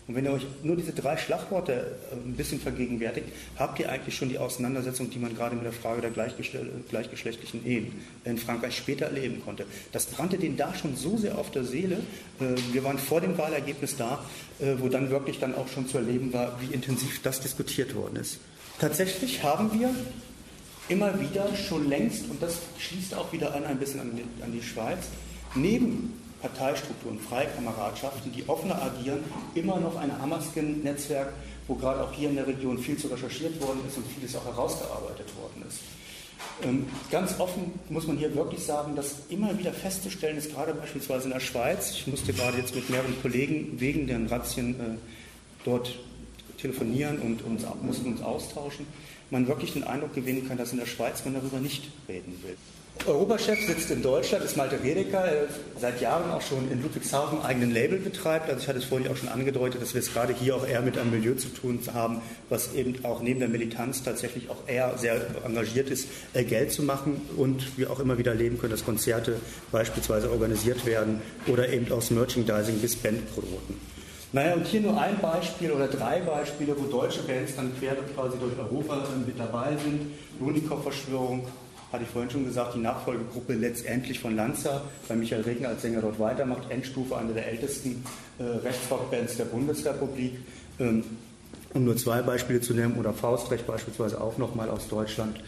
Und wenn ihr euch nur diese 3 Schlagworte ein bisschen vergegenwärtigt, habt ihr eigentlich schon die Auseinandersetzung, die man gerade mit der Frage der gleichgeschlechtlichen Ehen in Frankreich später erleben konnte. Das brannte denen da schon so sehr auf der Seele. Wir waren vor dem Wahlergebnis da, wo dann wirklich dann auch schon zu erleben war, wie intensiv das diskutiert worden ist. Tatsächlich haben wir immer wieder schon längst, und das schließt auch wieder ein bisschen an die Schweiz, neben Parteistrukturen, Freikameradschaften, die offener agieren, immer noch ein Hammersken-Netzwerk, wo gerade auch hier in der Region viel zu recherchiert worden ist und vieles auch herausgearbeitet worden ist. Ganz offen muss man hier wirklich sagen, dass immer wieder festzustellen ist, gerade beispielsweise in der Schweiz, ich musste gerade jetzt mit mehreren Kollegen wegen den Razzien dort telefonieren und mussten uns austauschen, man wirklich den Eindruck gewinnen kann, dass in der Schweiz man darüber nicht reden will. Europachef sitzt in Deutschland, ist Malte Redeker, der seit Jahren auch schon in Ludwigshafen einen eigenen Label betreibt. Also ich hatte es vorhin auch schon angedeutet, dass wir es gerade hier auch eher mit einem Milieu zu tun haben, was eben auch neben der Militanz tatsächlich auch eher sehr engagiert ist, Geld zu machen, und wir auch immer wieder erleben können, dass Konzerte beispielsweise organisiert werden oder eben aus Merchandising bis Bandprodukten. Naja, und hier nur ein Beispiel oder 3 Beispiele, wo deutsche Bands dann quer quasi durch Europa mit dabei sind. Runikov-Verschwörung, hatte ich vorhin schon gesagt, die Nachfolgegruppe letztendlich von Lanza, bei Michael Regner als Sänger dort weitermacht, Endstufe, eine der ältesten Rechtsrockbands der Bundesrepublik. Um nur 2 Beispiele zu nennen, oder Faustrecht beispielsweise auch nochmal aus Deutschland.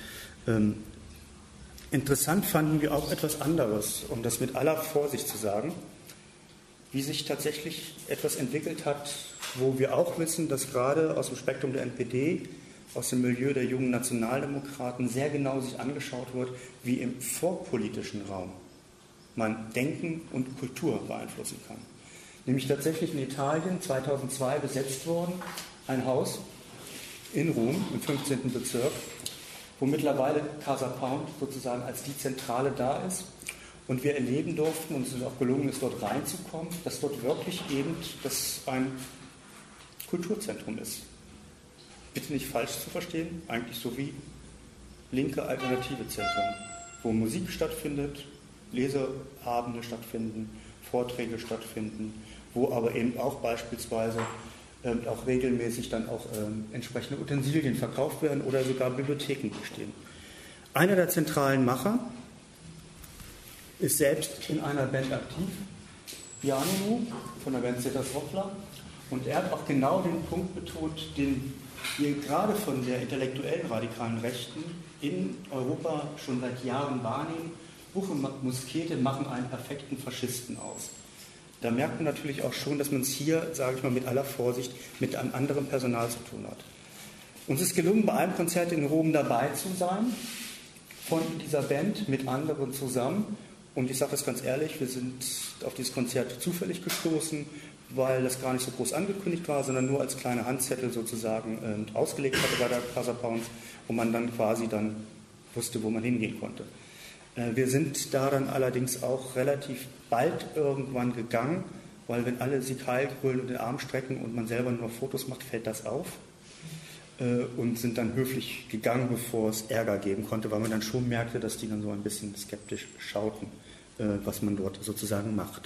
Interessant fanden wir auch etwas anderes, um das mit aller Vorsicht zu sagen, wie sich tatsächlich etwas entwickelt hat, wo wir auch wissen, dass gerade aus dem Spektrum der NPD, aus dem Milieu der jungen Nationaldemokraten sehr genau sich angeschaut wird, wie im vorpolitischen Raum man Denken und Kultur beeinflussen kann. Nämlich tatsächlich in Italien 2002 besetzt worden, ein Haus in Rom im 15. Bezirk, wo mittlerweile Casa Pound sozusagen als die Zentrale da ist. Und wir erleben durften, und es ist auch gelungen, ist dort reinzukommen, dass dort wirklich eben das ein Kulturzentrum ist. Bitte nicht falsch zu verstehen, eigentlich so wie linke alternative Zentren, wo Musik stattfindet, Leseabende stattfinden, Vorträge stattfinden, wo aber eben auch beispielsweise auch regelmäßig dann auch entsprechende Utensilien verkauft werden oder sogar Bibliotheken bestehen. Einer der zentralen Macher ist selbst in einer Band aktiv, Janonu von der Band Zetas Hoffler, und er hat auch genau den Punkt betont, den wir gerade von der intellektuellen radikalen Rechten in Europa schon seit Jahren wahrnehmen. Buch und Muskete machen einen perfekten Faschisten aus. Da merkt man natürlich auch schon, dass man es hier, sage ich mal, mit aller Vorsicht mit einem anderen Personal zu tun hat. Uns ist gelungen, bei einem Konzert in Rom dabei zu sein, von dieser Band mit anderen zusammen. Und ich sage das ganz ehrlich, wir sind auf dieses Konzert zufällig gestoßen, weil das gar nicht so groß angekündigt war, sondern nur als kleine Handzettel sozusagen ausgelegt hatte bei der Casa Pound, wo man dann quasi dann wusste, wo man hingehen konnte. Wir sind da dann allerdings auch relativ bald irgendwann gegangen, weil wenn alle Sieg Heil grölen und den Arm strecken und man selber nur Fotos macht, fällt das auf. Und sind dann höflich gegangen, bevor es Ärger geben konnte, weil man dann schon merkte, dass die dann so ein bisschen skeptisch schauten, was man dort sozusagen macht.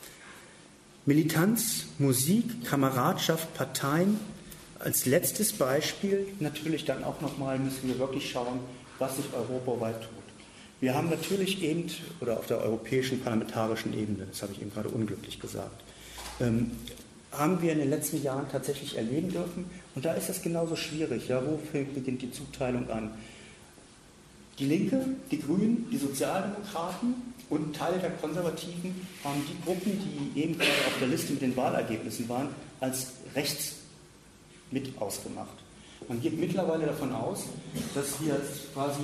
Militanz, Musik, Kameradschaft, Parteien. Als letztes Beispiel natürlich dann auch nochmal müssen wir wirklich schauen, was sich europaweit tut. Wir haben natürlich eben, oder auf der europäischen parlamentarischen Ebene, das habe ich eben gerade unglücklich gesagt, haben wir in den letzten Jahren tatsächlich erleben dürfen. Und da ist es genauso schwierig. Ja, wo beginnt die Zuteilung an? Die Linke, die Grünen, die Sozialdemokraten und Teile der Konservativen haben die Gruppen, die eben gerade auf der Liste mit den Wahlergebnissen waren, als rechts mit ausgemacht. Man geht mittlerweile davon aus, dass wir quasi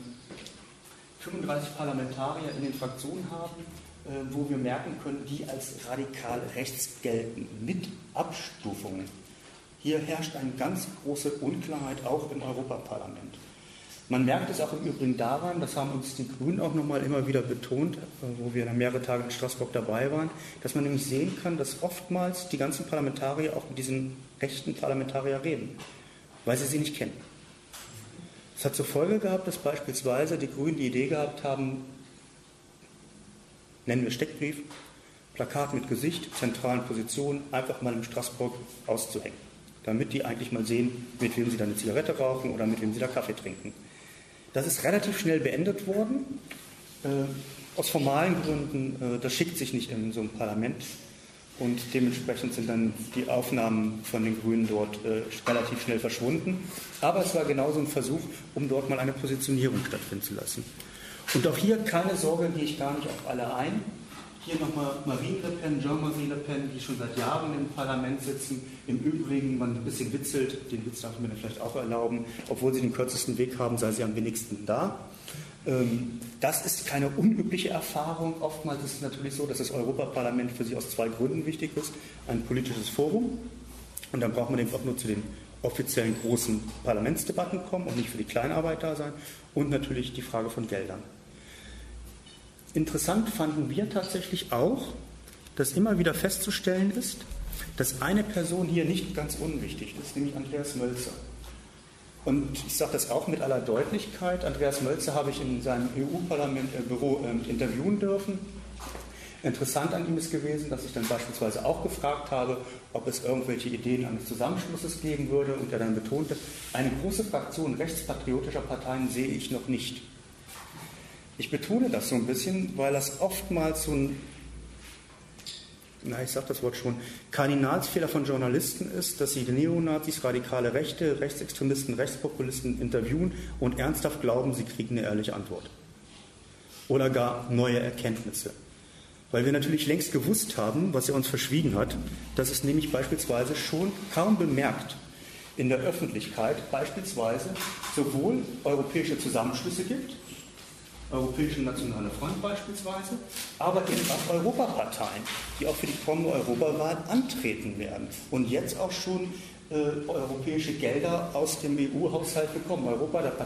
35 Parlamentarier in den Fraktionen haben, wo wir merken können, die als radikal rechts gelten, mit Abstufungen. Hier herrscht eine ganz große Unklarheit, auch im Europaparlament. Man merkt es auch im Übrigen daran, das haben uns die Grünen auch nochmal immer wieder betont, wo wir dann mehrere Tage in Straßburg dabei waren, dass man nämlich sehen kann, dass oftmals die ganzen Parlamentarier auch mit diesen rechten Parlamentarier reden, weil sie nicht kennen. Das hat zur Folge gehabt, dass beispielsweise die Grünen die Idee gehabt haben, nennen wir Steckbrief, Plakat mit Gesicht, zentralen Positionen einfach mal in Straßburg auszuhängen, damit die eigentlich mal sehen, mit wem sie da eine Zigarette rauchen oder mit wem sie da Kaffee trinken. Das ist relativ schnell beendet worden, aus formalen Gründen, das schickt sich nicht in so einem Parlament und dementsprechend sind dann die Aufnahmen von den Grünen dort relativ schnell verschwunden. Aber es war genauso ein Versuch, um dort mal eine Positionierung stattfinden zu lassen. Und auch hier keine Sorge, gehe ich gar nicht auf alle ein. Hier nochmal Marine Le Pen, Jean-Marie Le Pen, die schon seit Jahren im Parlament sitzen. Im Übrigen, man ein bisschen witzelt, den Witz darf ich mir dann vielleicht auch erlauben, obwohl sie den kürzesten Weg haben, sei sie am wenigsten da. Das ist keine unübliche Erfahrung. Oftmals ist es natürlich so, dass das Europaparlament für sie aus zwei Gründen wichtig ist. Ein politisches Forum, und dann braucht man eben auch nur zu den offiziellen großen Parlamentsdebatten kommen und nicht für die Kleinarbeit da sein. Und natürlich die Frage von Geldern. Interessant fanden wir tatsächlich auch, dass immer wieder festzustellen ist, dass eine Person hier nicht ganz unwichtig ist, nämlich Andreas Mölzer. Und ich sage das auch mit aller Deutlichkeit. Andreas Mölzer habe ich in seinem EU-Parlament-Büro interviewen dürfen. Interessant an ihm ist gewesen, dass ich dann beispielsweise auch gefragt habe, ob es irgendwelche Ideen eines Zusammenschlusses geben würde. Und er dann betonte, eine große Fraktion rechtspatriotischer Parteien sehe ich noch nicht. Ich betone das so ein bisschen, weil das oftmals so ein, ich sage das Wort schon, Kardinalsfehler von Journalisten ist, dass sie Neonazis, radikale Rechte, Rechtsextremisten, Rechtspopulisten interviewen und ernsthaft glauben, sie kriegen eine ehrliche Antwort. Oder gar neue Erkenntnisse. Weil wir natürlich längst gewusst haben, was er uns verschwiegen hat, dass es nämlich beispielsweise schon kaum bemerkt in der Öffentlichkeit beispielsweise sowohl europäische Zusammenschlüsse gibt, Europäische Nationale Front beispielsweise, aber eben auch Europaparteien, die auch für die kommende Europawahl antreten werden und jetzt auch schon europäische Gelder aus dem EU-Haushalt bekommen. Europa der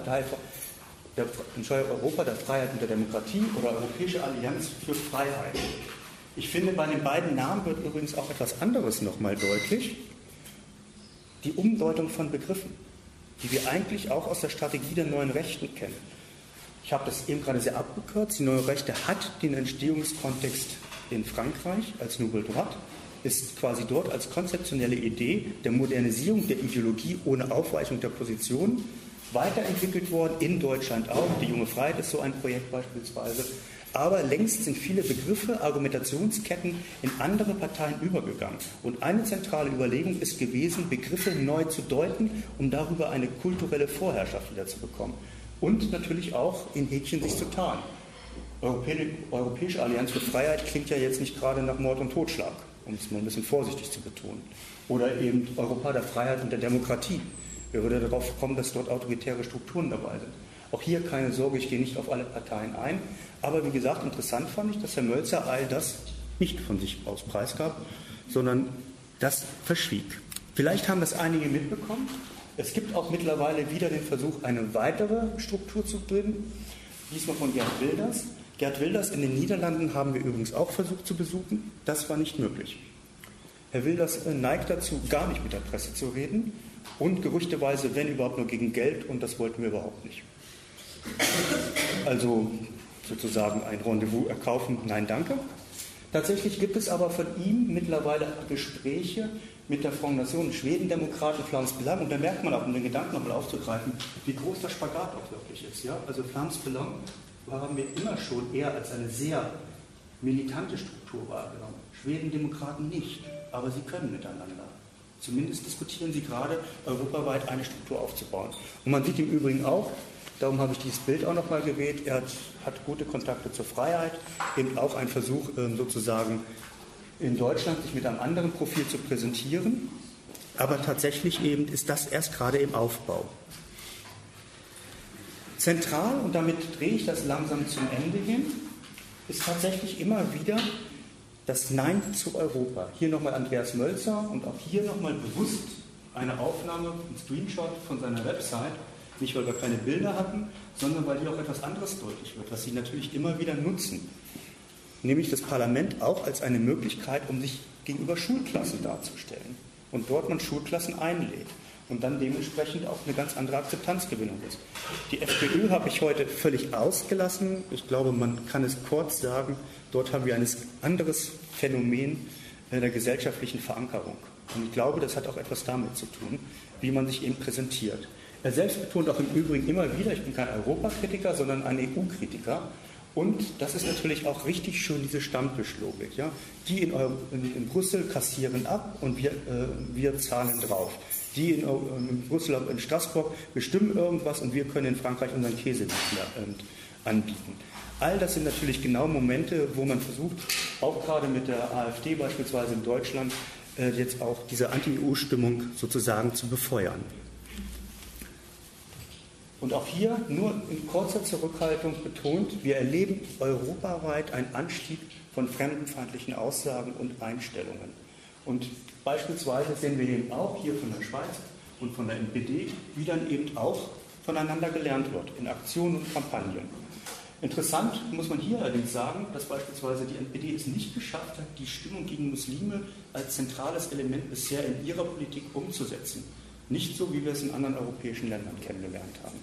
Freiheit und der Demokratie oder Europäische Allianz für Freiheit. Ich finde, bei den beiden Namen wird übrigens auch etwas anderes nochmal deutlich. Die Umdeutung von Begriffen, die wir eigentlich auch aus der Strategie der neuen Rechten kennen. Ich habe das eben gerade sehr abgekürzt. Die neue Rechte hat den Entstehungskontext in Frankreich als Nouvelle Droite, ist quasi dort als konzeptionelle Idee der Modernisierung der Ideologie ohne Aufweichung der Positionen weiterentwickelt worden, in Deutschland auch. Die junge Freiheit ist so ein Projekt beispielsweise. Aber längst sind viele Begriffe, Argumentationsketten in andere Parteien übergegangen. Und eine zentrale Überlegung ist gewesen, Begriffe neu zu deuten, um darüber eine kulturelle Vorherrschaft wieder zu bekommen. Und natürlich auch in Häkchen sich zu tarnen. Europäische Allianz für Freiheit klingt ja jetzt nicht gerade nach Mord und Totschlag, um es mal ein bisschen vorsichtig zu betonen. Oder eben Europa der Freiheit und der Demokratie. Wer würde darauf kommen, dass dort autoritäre Strukturen dabei sind? Auch hier keine Sorge, ich gehe nicht auf alle Parteien ein. Aber wie gesagt, interessant fand ich, dass Herr Mölzer all das nicht von sich aus preisgab, sondern das verschwieg. Vielleicht haben das einige mitbekommen. Es gibt auch mittlerweile wieder den Versuch, eine weitere Struktur zu bilden, diesmal von Geert Wilders. Geert Wilders in den Niederlanden haben wir übrigens auch versucht zu besuchen. Das war nicht möglich. Herr Wilders neigt dazu, gar nicht mit der Presse zu reden und gerüchteweise, wenn überhaupt, nur gegen Geld, und das wollten wir überhaupt nicht. Also sozusagen ein Rendezvous erkaufen, nein, danke. Tatsächlich gibt es aber von ihm mittlerweile Gespräche mit der Fondation Schwedendemokraten Flams Belang. Und da merkt man auch, um den Gedanken nochmal aufzugreifen, wie groß der Spagat auch wirklich ist. Ja? Also Flams Belang haben wir immer schon eher als eine sehr militante Struktur wahrgenommen. Schwedendemokraten nicht, aber sie können miteinander. Zumindest diskutieren sie gerade, europaweit eine Struktur aufzubauen. Und man sieht im Übrigen auch, darum habe ich dieses Bild auch nochmal gewählt, er hat gute Kontakte zur Freiheit, eben auch ein Versuch sozusagen in Deutschland sich mit einem anderen Profil zu präsentieren, aber tatsächlich eben ist das erst gerade im Aufbau. Zentral, und damit drehe ich das langsam zum Ende hin, ist tatsächlich immer wieder das Nein zu Europa. Hier nochmal Andreas Mölzer und auch hier nochmal bewusst eine Aufnahme, ein Screenshot von seiner Website, nicht weil wir keine Bilder hatten, sondern weil hier auch etwas anderes deutlich wird, was sie natürlich immer wieder nutzen. Nämlich das Parlament auch als eine Möglichkeit, um sich gegenüber Schulklassen darzustellen. Und dort man Schulklassen einlädt. und dann dementsprechend auch eine ganz andere Akzeptanzgewinnung ist. Die FPÖ habe ich heute völlig ausgelassen. Ich glaube, man kann es kurz sagen, dort haben wir ein anderes Phänomen der gesellschaftlichen Verankerung. Und ich glaube, das hat auch etwas damit zu tun, wie man sich eben präsentiert. Er selbst betont auch im Übrigen immer wieder, ich bin kein Europakritiker, sondern ein EU-Kritiker. Und das ist natürlich auch richtig schön, diese Stammtischlogik. Ja? Die in Brüssel kassieren ab und wir zahlen drauf. Die in Brüssel und in Straßburg bestimmen irgendwas und wir können in Frankreich unseren Käse nicht mehr anbieten. All das sind natürlich genau Momente, wo man versucht, auch gerade mit der AfD beispielsweise in Deutschland, jetzt auch diese Anti-EU-Stimmung sozusagen zu befeuern. Und auch hier nur in kurzer Zurückhaltung betont, wir erleben europaweit einen Anstieg von fremdenfeindlichen Aussagen und Einstellungen. Und beispielsweise sehen wir eben auch hier von der Schweiz und von der NPD, wie dann eben auch voneinander gelernt wird in Aktionen und Kampagnen. Interessant muss man hier allerdings sagen, dass beispielsweise die NPD es nicht geschafft hat, die Stimmung gegen Muslime als zentrales Element bisher in ihrer Politik umzusetzen. Nicht so, wie wir es in anderen europäischen Ländern kennengelernt haben.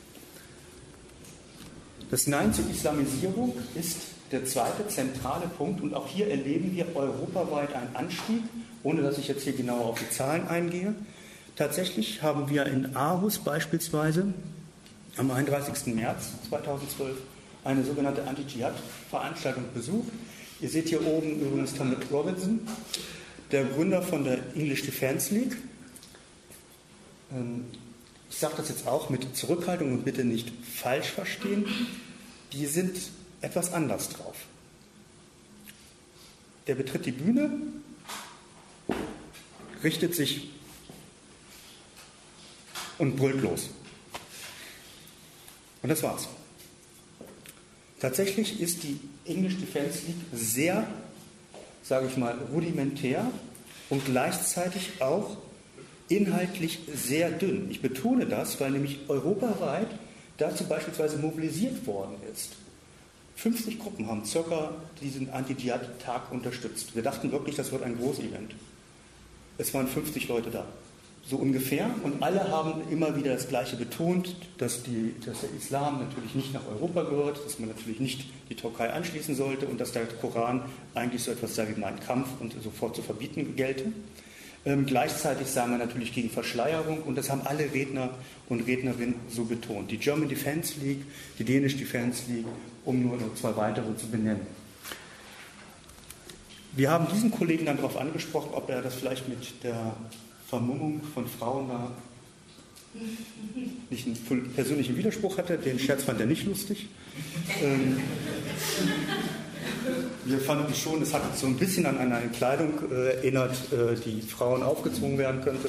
Das Nein zur Islamisierung ist der zweite zentrale Punkt und auch hier erleben wir europaweit einen Anstieg, ohne dass ich jetzt hier genauer auf die Zahlen eingehe. Tatsächlich haben wir in Aarhus beispielsweise am 31. März 2012 eine sogenannte Anti-Dschihad-Veranstaltung besucht. Ihr seht hier oben übrigens Tom Robinson, der Gründer von der English Defence League. Ich sage das jetzt auch mit Zurückhaltung und bitte nicht falsch verstehen. Die sind etwas anders drauf. Der betritt die Bühne, richtet sich und brüllt los. Und das war's. Tatsächlich ist die English Defence League sehr, sage ich mal, rudimentär und gleichzeitig auch inhaltlich sehr dünn. Ich betone das, weil nämlich europaweit dazu beispielsweise mobilisiert worden ist. 50 Gruppen haben circa diesen Anti-Dschihad-Tag unterstützt. Wir dachten wirklich, das wird ein Großevent. Es waren 50 Leute da, so ungefähr. Und alle haben immer wieder das Gleiche betont, dass der Islam natürlich nicht nach Europa gehört, dass man natürlich nicht die Türkei anschließen sollte und dass der Koran eigentlich so etwas sei wie Mein Kampf und sofort zu verbieten gelte. Gleichzeitig sagen wir natürlich gegen Verschleierung und das haben alle Redner und Rednerinnen so betont. Die German Defence League, die Danish Defence League, um nur noch zwei weitere zu benennen. Wir haben diesen Kollegen dann darauf angesprochen, ob er das vielleicht mit der Vermummung von Frauen da nicht einen persönlichen Widerspruch hatte. Den Scherz fand er nicht lustig. Wir fanden schon, es hat so ein bisschen an eine Kleidung erinnert, die Frauen aufgezwungen werden könnte.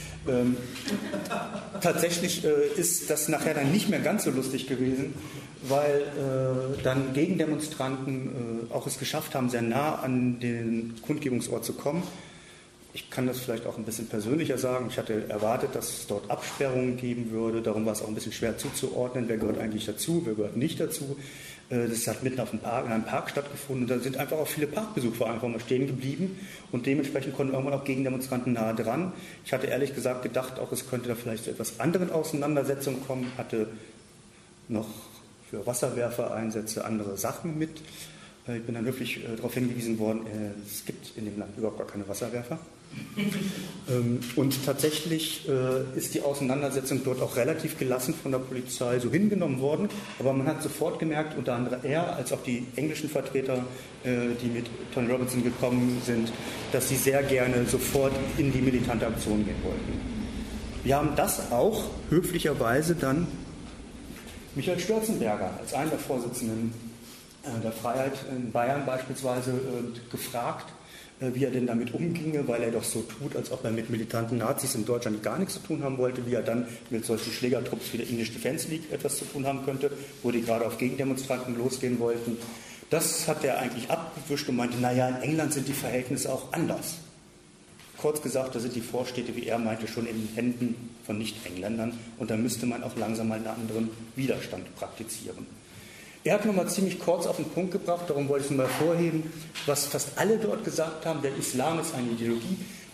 Tatsächlich ist das nachher dann nicht mehr ganz so lustig gewesen, weil dann Gegendemonstranten auch es geschafft haben, sehr nah an den Kundgebungsort zu kommen. Ich kann das vielleicht auch ein bisschen persönlicher sagen. Ich hatte erwartet, dass es dort Absperrungen geben würde. Darum war es auch ein bisschen schwer zuzuordnen, wer gehört eigentlich dazu, wer gehört nicht dazu. Das hat mitten in einem Park stattgefunden. Und da sind einfach auch viele Parkbesucher einfach mal stehen geblieben. Und dementsprechend konnten irgendwann auch Gegendemonstranten nahe dran. Ich hatte ehrlich gesagt gedacht, auch es könnte da vielleicht zu etwas anderen Auseinandersetzungen kommen. Hatte noch für Wasserwerfereinsätze andere Sachen mit. Ich bin dann wirklich darauf hingewiesen worden, es gibt in dem Land überhaupt gar keine Wasserwerfer. Und tatsächlich ist die Auseinandersetzung dort auch relativ gelassen von der Polizei so hingenommen worden. Aber man hat sofort gemerkt, unter anderem er als auch die englischen Vertreter, die mit Tony Robinson gekommen sind, dass sie sehr gerne sofort in die militante Aktion gehen wollten. Wir haben das auch höflicherweise dann Michael Stürzenberger als einen der Vorsitzenden der Freiheit in Bayern beispielsweise gefragt, wie er denn damit umginge, weil er doch so tut, als ob er mit militanten Nazis in Deutschland gar nichts zu tun haben wollte, wie er dann mit solchen Schlägertrupps wie der English Defence League etwas zu tun haben könnte, wo die gerade auf Gegendemonstranten losgehen wollten. Das hat er eigentlich abgewischt und meinte, naja, in England sind die Verhältnisse auch anders. Kurz gesagt, da sind die Vorstädte, wie er meinte, schon in den Händen von Nicht-Engländern und da müsste man auch langsam mal einen anderen Widerstand praktizieren. Er hat nochmal ziemlich kurz auf den Punkt gebracht, darum wollte ich es mal hervorheben, was fast alle dort gesagt haben, der Islam ist eine Ideologie,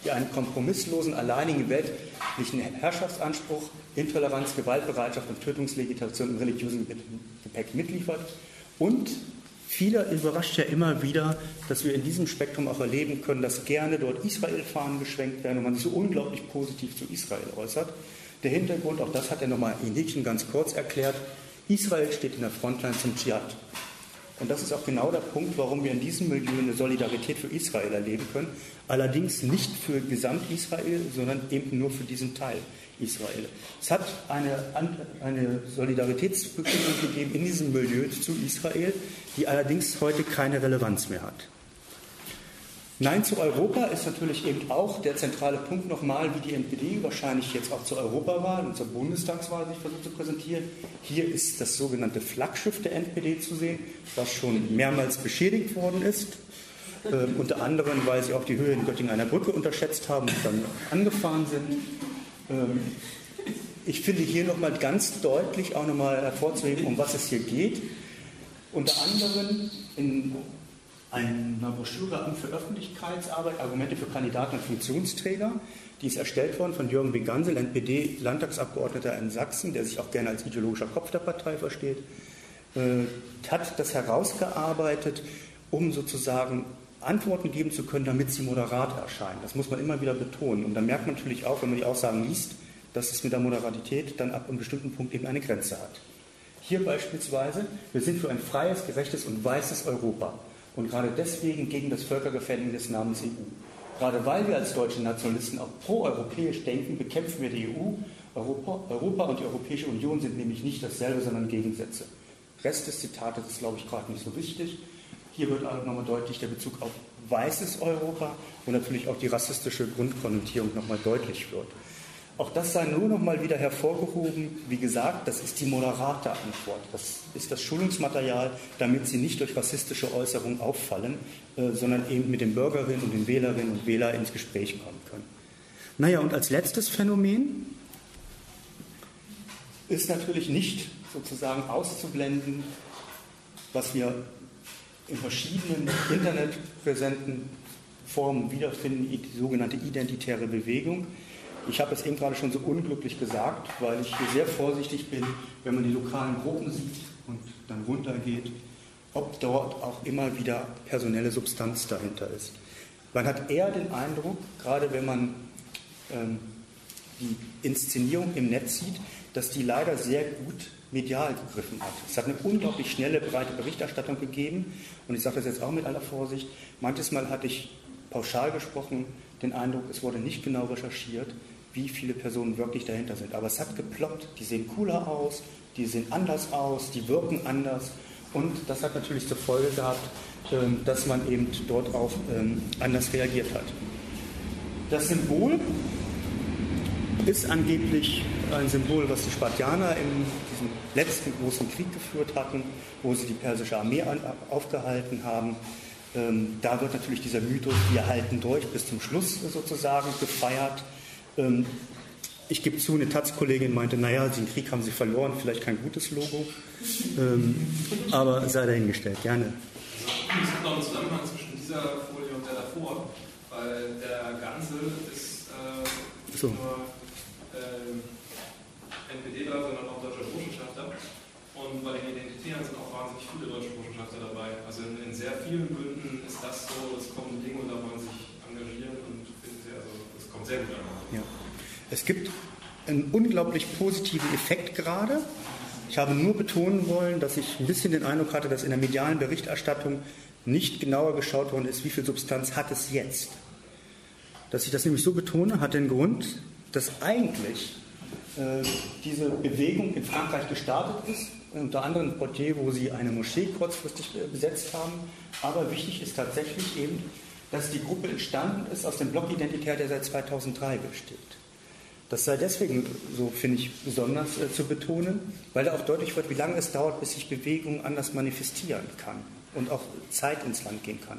die einen kompromisslosen, alleinigen weltlichen Herrschaftsanspruch, Intoleranz, Gewaltbereitschaft und Tötungslegitimation im religiösen Gepäck mitliefert. Und viele überrascht ja immer wieder, dass wir in diesem Spektrum auch erleben können, dass gerne dort Israel-Fahnen geschwenkt werden und man sich so unglaublich positiv zu Israel äußert. Der Hintergrund, auch das hat er nochmal in Häkchen ganz kurz erklärt, Israel steht in der Frontline zum Dschihad. Und das ist auch genau der Punkt, warum wir in diesem Milieu eine Solidarität für Israel erleben können. Allerdings nicht für Gesamt-Israel, sondern eben nur für diesen Teil Israel. Es hat eine Solidaritätsbekundung gegeben in diesem Milieu zu Israel, die allerdings heute keine Relevanz mehr hat. Nein zu Europa ist natürlich eben auch der zentrale Punkt nochmal, wie die NPD wahrscheinlich jetzt auch zur Europawahl und zur Bundestagswahl sich versucht zu präsentieren. Hier ist das sogenannte Flaggschiff der NPD zu sehen, was schon mehrmals beschädigt worden ist. Unter anderem, weil sie auch die Höhe in Göttingen einer Brücke unterschätzt haben und dann angefahren sind. Ich finde hier nochmal ganz deutlich auch nochmal hervorzuheben, um was es hier geht. Unter anderem in einer Broschüre für Öffentlichkeitsarbeit, Argumente für Kandidaten und Funktionsträger. Die ist erstellt worden von Jürgen B. Gansel, NPD-Landtagsabgeordneter in Sachsen, der sich auch gerne als ideologischer Kopf der Partei versteht, hat das herausgearbeitet, um sozusagen Antworten geben zu können, damit sie moderat erscheinen. Das muss man immer wieder betonen. Und dann merkt man natürlich auch, wenn man die Aussagen liest, dass es mit der Moderatität dann ab einem bestimmten Punkt eben eine Grenze hat. Hier beispielsweise, wir sind für ein freies, gerechtes und weißes Europa. Und gerade deswegen gegen das Völkergefängnis namens EU. Gerade weil wir als deutsche Nationalisten auch proeuropäisch denken, bekämpfen wir die EU. Europa und die Europäische Union sind nämlich nicht dasselbe, sondern Gegensätze. Rest des Zitates ist, glaube ich, gerade nicht so wichtig. Hier wird auch nochmal deutlich der Bezug auf weißes Europa und natürlich auch die rassistische Grundkonnotierung nochmal deutlich wird. Auch das sei nur noch mal wieder hervorgehoben. Wie gesagt, das ist die moderate Antwort. Das ist das Schulungsmaterial, damit Sie nicht durch rassistische Äußerungen auffallen, sondern eben mit den Bürgerinnen und den Wählerinnen und Wählern ins Gespräch kommen können. Naja, und als letztes Phänomen ist natürlich nicht sozusagen auszublenden, was wir in verschiedenen internetpräsenten Formen wiederfinden, die sogenannte identitäre Bewegung. Ich habe es eben gerade schon so unglücklich gesagt, weil ich hier sehr vorsichtig bin, wenn man die lokalen Gruppen sieht und dann runtergeht, ob dort auch immer wieder personelle Substanz dahinter ist. Man hat eher den Eindruck, gerade wenn man die Inszenierung im Netz sieht, dass die leider sehr gut medial gegriffen hat. Es hat eine unglaublich schnelle, breite Berichterstattung gegeben und ich sage das jetzt auch mit aller Vorsicht. Manches Mal hatte ich pauschal gesprochen den Eindruck, es wurde nicht genau recherchiert, wie viele Personen wirklich dahinter sind. Aber es hat geploppt, die sehen cooler aus, die sehen anders aus, die wirken anders. Und das hat natürlich zur Folge gehabt, dass man eben dort auch anders reagiert hat. Das Symbol ist angeblich ein Symbol, was die Spartaner in diesem letzten großen Krieg geführt hatten, wo sie die persische Armee aufgehalten haben. Da wird natürlich dieser Mythos, wir halten durch bis zum Schluss sozusagen gefeiert. Ich gebe zu, eine Taz-Kollegin meinte, naja, den Krieg haben sie verloren, vielleicht kein gutes Logo, aber sei dahingestellt, gerne. Es gibt noch einen Zusammenhang zwischen dieser Folie und der davor, weil der Gansel ist nicht nur NPDler, sondern auch deutscher Burschenschafter. Und bei den Identitären sind auch wahnsinnig viele deutsche Burschenschafter dabei. Also in sehr vielen Bünden ist das so das kommende Ding und da wollen sich engagieren und finden sie, also das kommt sehr gut an. Ja. Es gibt einen unglaublich positiven Effekt gerade. Ich habe nur betonen wollen, dass ich ein bisschen den Eindruck hatte, dass in der medialen Berichterstattung nicht genauer geschaut worden ist, wie viel Substanz hat es jetzt. Dass ich das nämlich so betone, hat den Grund, dass eigentlich diese Bewegung in Frankreich gestartet ist, unter anderem in Poitiers, wo sie eine Moschee kurzfristig besetzt haben. Aber wichtig ist tatsächlich eben, dass die Gruppe entstanden ist aus dem Block Identitär, der seit 2003 besteht. Das sei deswegen, so finde ich, besonders zu betonen, weil da auch deutlich wird, wie lange es dauert, bis sich Bewegung anders manifestieren kann und auch Zeit ins Land gehen kann.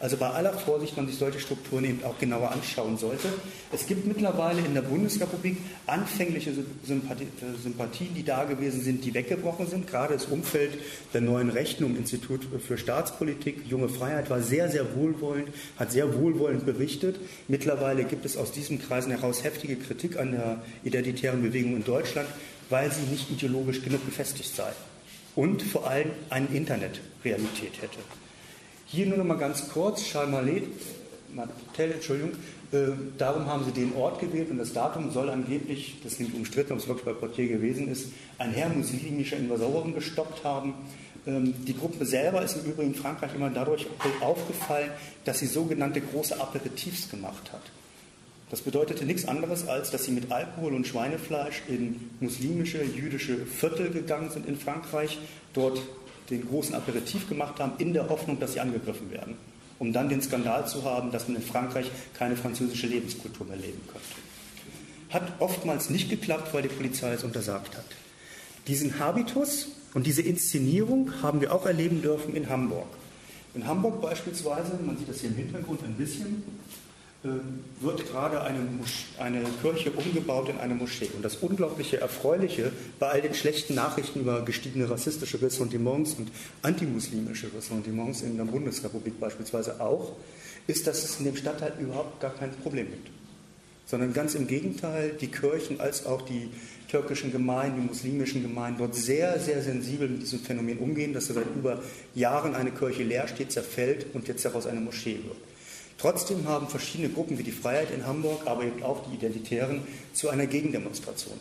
Also bei aller Vorsicht man sich solche Strukturen eben auch genauer anschauen sollte. Es gibt mittlerweile in der Bundesrepublik anfängliche Sympathien, die da gewesen sind, die weggebrochen sind. Gerade das Umfeld der Neuen Rechten um Institut für Staatspolitik, Junge Freiheit, war sehr, sehr wohlwollend, hat sehr wohlwollend berichtet. Mittlerweile gibt es aus diesen Kreisen heraus heftige Kritik an der identitären Bewegung in Deutschland, weil sie nicht ideologisch genug gefestigt sei und vor allem eine Internetrealität hätte. Hier nur noch mal ganz kurz, Charles Martel, darum haben sie den Ort gewählt und das Datum soll angeblich, das ist nicht umstritten, ob es wirklich bei Portier gewesen ist, ein Herr muslimischer Invasoren gestoppt haben. Die Gruppe selber ist im Übrigen in Frankreich immer dadurch aufgefallen, dass sie sogenannte große Aperitifs gemacht hat. Das bedeutete nichts anderes, als dass sie mit Alkohol und Schweinefleisch in muslimische, jüdische Viertel gegangen sind in Frankreich, dort den großen Aperitif gemacht haben, in der Hoffnung, dass sie angegriffen werden, um dann den Skandal zu haben, dass man in Frankreich keine französische Lebenskultur mehr leben könnte. Hat oftmals nicht geklappt, weil die Polizei es untersagt hat. Diesen Habitus und diese Inszenierung haben wir auch erleben dürfen in Hamburg. In Hamburg beispielsweise, man sieht das hier im Hintergrund ein bisschen, wird gerade eine Kirche umgebaut in eine Moschee. Und das unglaubliche Erfreuliche bei all den schlechten Nachrichten über gestiegene rassistische Ressentiments und antimuslimische Ressentiments in der Bundesrepublik beispielsweise auch, ist, dass es in dem Stadtteil überhaupt gar kein Problem gibt. Sondern ganz im Gegenteil, die Kirchen als auch die türkischen Gemeinden, die muslimischen Gemeinden dort sehr, sehr sensibel mit diesem Phänomen umgehen, dass seit über Jahren eine Kirche leer steht, zerfällt und jetzt daraus eine Moschee wird. Trotzdem haben verschiedene Gruppen wie die Freiheit in Hamburg, aber eben auch die Identitären zu einer Gegendemonstration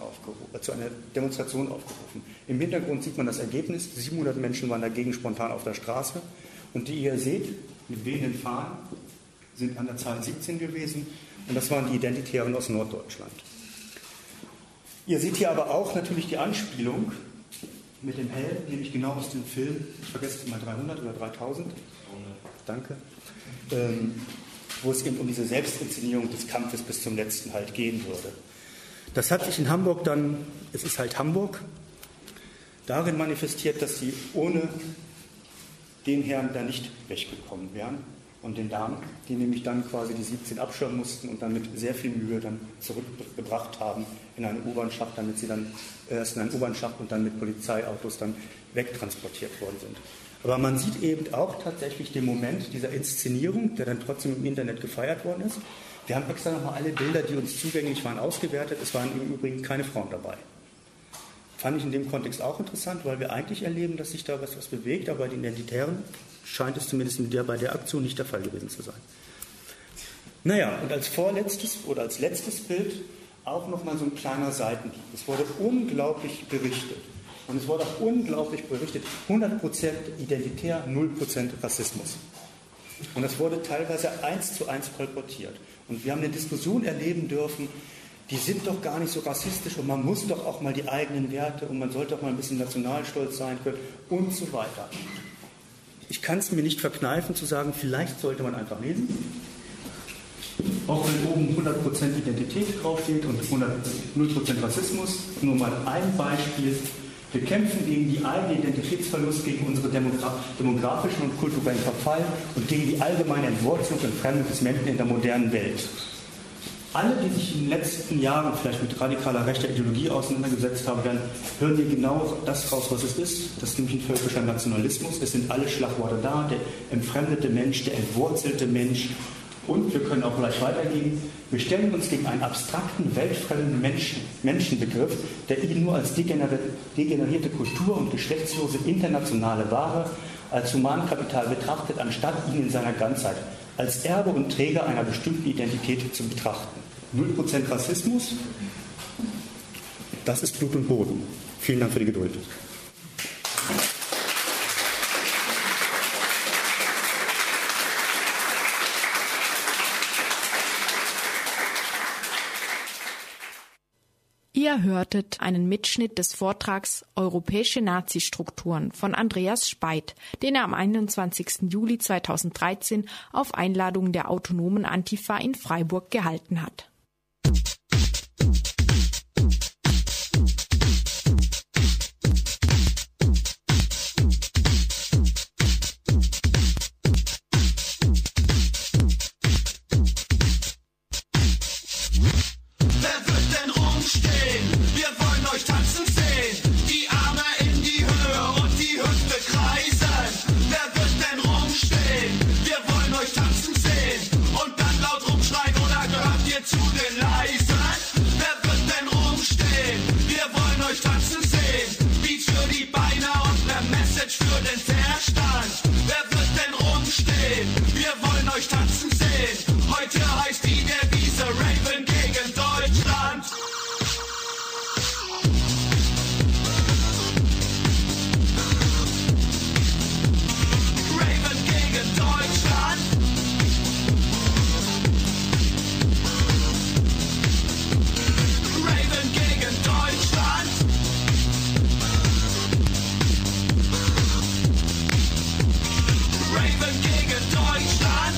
aufgerufen. Im Hintergrund sieht man das Ergebnis. 700 Menschen waren dagegen spontan auf der Straße. Und die ihr seht, mit wehenden Fahnen, sind an der Zahl 17 gewesen. Und das waren die Identitären aus Norddeutschland. Ihr seht hier aber auch natürlich die Anspielung mit dem Helm, nämlich genau aus dem Film, ich vergesse mal 300 oder 3000. Danke. Wo es eben um diese Selbstinszenierung des Kampfes bis zum letzten Halt gehen würde. Das hat sich in Hamburg dann, es ist halt Hamburg, darin manifestiert, dass sie ohne den Herrn da nicht weggekommen wären und den Damen, die nämlich dann quasi die 17 abschirmen mussten und dann mit sehr viel Mühe dann zurückgebracht haben in eine U-Bahn-Schacht, damit sie dann erst in einen U-Bahn-Schacht und dann mit Polizeiautos dann wegtransportiert worden sind. Aber man sieht eben auch tatsächlich den Moment dieser Inszenierung, der dann trotzdem im Internet gefeiert worden ist. Wir haben extra nochmal alle Bilder, die uns zugänglich waren, ausgewertet. Es waren im Übrigen keine Frauen dabei. Fand ich in dem Kontext auch interessant, weil wir eigentlich erleben, dass sich da was bewegt, aber bei den Identitären scheint es zumindest bei der Aktion nicht der Fall gewesen zu sein. Naja, und als vorletztes oder als letztes Bild auch nochmal so ein kleiner Seitenhieb. Es wurde unglaublich berichtet. Und es wurde auch unglaublich berichtet, 100% identitär, 0% Rassismus. Und das wurde teilweise 1:1 kolportiert. Und wir haben eine Diskussion erleben dürfen, die sind doch gar nicht so rassistisch und man muss doch auch mal die eigenen Werte und man sollte auch mal ein bisschen nationalstolz sein können und so weiter. Ich kann es mir nicht verkneifen zu sagen, vielleicht sollte man einfach lesen. Auch wenn oben 100% Identität draufsteht und 0% Rassismus. Nur mal ein Beispiel. Wir kämpfen gegen die eigene Identitätsverlust, gegen unseren demografischen und kulturellen Verfall und gegen die allgemeine Entwurzelung und Entfremdung des Menschen in der modernen Welt. Alle, die sich in den letzten Jahren vielleicht mit radikaler rechter Ideologie auseinandergesetzt haben, hören hier genau das raus, was es ist. Das ist nämlich ein völkischer Nationalismus. Es sind alle Schlagworte da, der entfremdete Mensch, der entwurzelte Mensch. Und wir können auch gleich weitergehen. Wir stellen uns gegen einen abstrakten, weltfremden Menschenbegriff, der ihn nur als degenerierte Kultur und geschlechtslose internationale Ware, als Humankapital betrachtet, anstatt ihn in seiner Ganzheit als Erbe und Träger einer bestimmten Identität zu betrachten. 0% Rassismus, das ist Blut und Boden. Vielen Dank für die Geduld. Ihr hörtet einen Mitschnitt des Vortrags Europäische Nazi-Strukturen von Andreas Speit, den er am 21. Juli 2013 auf Einladung der autonomen Antifa in Freiburg gehalten hat. ihr zu den Leisen? Wer wird denn rumstehen? Wir wollen euch tanzen sehen. Beats für die Beine und ne Message für den Verstand. Wer wird denn rumstehen? Wir wollen euch tanzen sehen. Heute heißt die Devise Raven gegen Deutschland. Raven gegen Deutschland. Raven gegen Deutschland. Raven gegen Deutschland.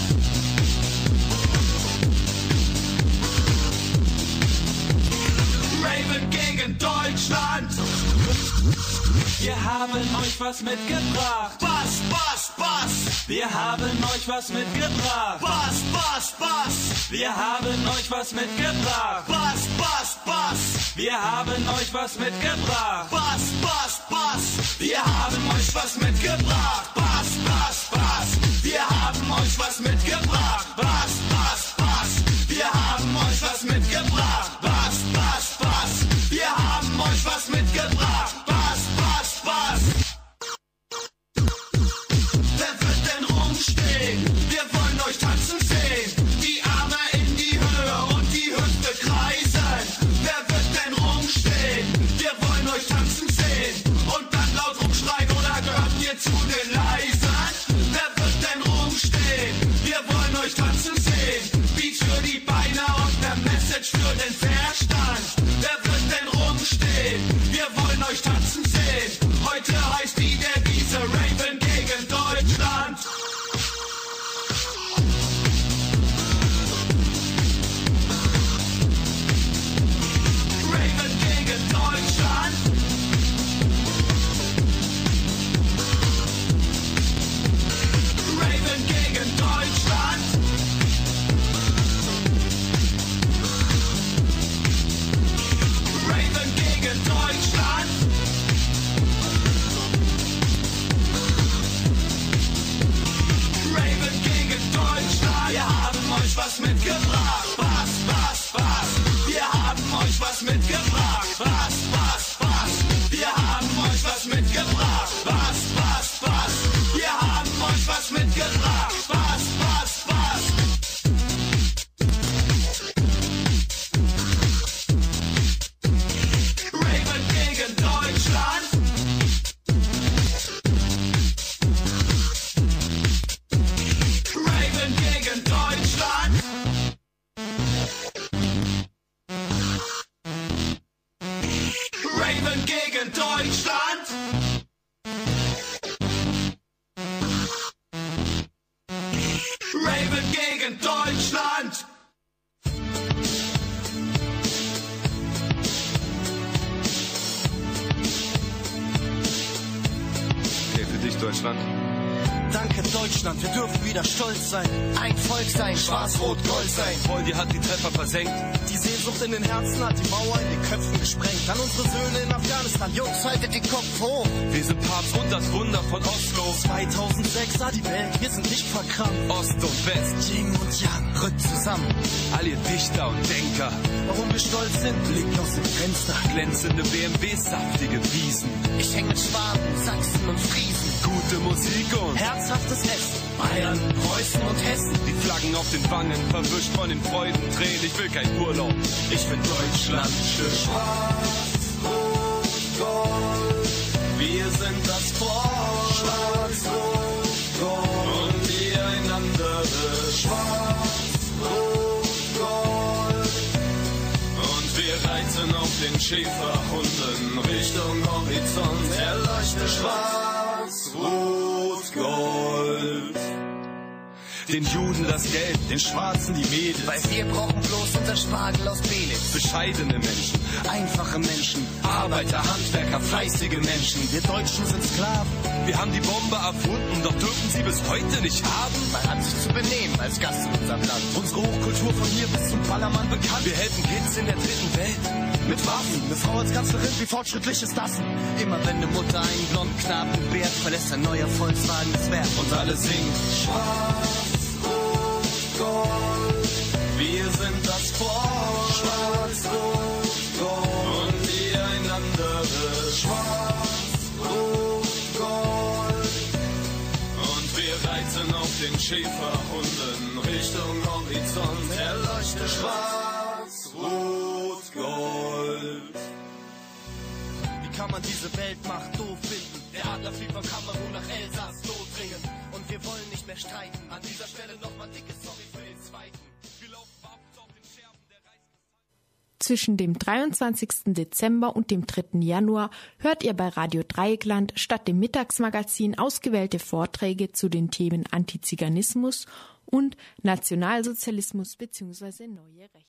Raven gegen Deutschland. Wir haben euch was mitgebracht. Bass, Bass, Bass. Wir haben euch was mitgebracht. Bass, Bass, Bass. Wir haben euch was mitgebracht. Bass, Bass, Bass. Wir haben euch was mitgebracht. Bass, Bass, Bass. Wir haben euch was mitgebracht. Bass, Bass, Bass. Wir haben euch was mitgebracht. Bass, Bass, Bass. Wir haben euch was mitgebracht. Bass, Bass, Bass. Wir haben euch was mitgebracht. Bass, Bass, Bass. Wer wird denn rumstehen? Wir wollen euch tanzen sehen. Die Arme in die Höhe und die Hüfte kreisen. Wer wird denn rumstehen? Wir wollen euch tanzen sehen. Und dann laut rumschreien oder gehört ihr zu den Leisen? Wer wird denn rumstehen? Wir wollen euch tanzen sehen. Beats für die Beine und ne Message für den Verstand. Wer wird denn rumstehen? Wir wollen euch tanzen sehen. Heute heißt die Devise Raven gegen Deutschland. Raven gegen Deutschland. Raven gegen Deutschland. Raven gegen Deutschland. Raven gegen Deutschland. Wir haben euch was mitgebracht. Bass, Bass, Bass. Wir haben euch was mitgebracht. Bass, Bass, Bass. Wir haben euch was mitgebracht. Bass, Bass, Bass. Wir haben euch was mitgebracht. Bass, Bass, Bass. Raven gegen Deutschland. Raven gegen Deutschland. Raven gegen Deutschland. Raven gegen Deutschland. Okay, für dich Deutschland. Danke Deutschland, wir dürfen wieder stolz sein. Ein Volk sein, schwarz-rot-gold sein. Freunde hat die Treffer versenkt. Die Sehnsucht in den Herzen hat die Mauer in den Köpfen gesprengt. An unsere Söhne in Afghanistan, Jungs, haltet den Kopf hoch. Wir sind Papst und das Wunder von Oslo. 2006 sah die Welt, wir sind nicht verkrampft. Ost und West, Yin und Yang, rückt zusammen. all ihr Dichter und Denker. Warum wir stolz sind, blickt aus dem Fenster. Glänzende BMWs, saftige Wiesen. Ich häng mit Schwaben, Sachsen und Friesen. Gute Musik und Herzhaftes Essen, Bayern, Preußen und Hessen. die Flaggen auf den Wangen, verwischt von den Freudentränen. Ich will kein Urlaub, ich will Deutschland schön. Schwarz, Rot, Gold, wir sind das Volk. Schwarz, Rot, Gold und ihr ein anderes. Schwarz, Rot, Gold und wir reiten auf den Schäferhunden Richtung Horizont erleuchtet. Schwarz, Rot, Gold. Den Juden das Geld, den Schwarzen die Mädels. Weil wir brauchen bloß unser Spargel aus Belitz. Bescheidene Menschen, Einfache Menschen, Arbeiter, Handwerker, fleißige Menschen. Wir Deutschen sind Sklaven. wir haben die Bombe erfunden, doch dürfen sie bis heute nicht haben. Man hat sich zu benehmen als Gast in unserem Land. Unsere Hochkultur von hier bis zum Ballermann bekannt. Wir helfen Kids in der dritten Welt. Mit Waffen, eine Frau als Kanzlerin, wie fortschrittlich ist das? Immer wenn eine Mutter einen blonden Knaben gebärt, verlässt ein neuer Volkswagen das Werk. Und alle singen Schwarz, Rot, Gold, wir sind das Volk. Schäferhunden Richtung Horizont erleuchtet schwarz, rot, gold. Wie kann man diese Weltmacht doof finden? Der Adler fliegt von Kamerun nach Elsass, notdringend. Und wir wollen nicht mehr streiten. An dieser Stelle nochmal dickes Sorry für den Zweiten. Wir laufen barfuß auf den Scherben der Zwischen dem 23. Dezember und dem 3. Januar hört ihr bei Radio Dreieckland statt dem Mittagsmagazin ausgewählte Vorträge zu den Themen Antiziganismus und Nationalsozialismus bzw. neue Rechte.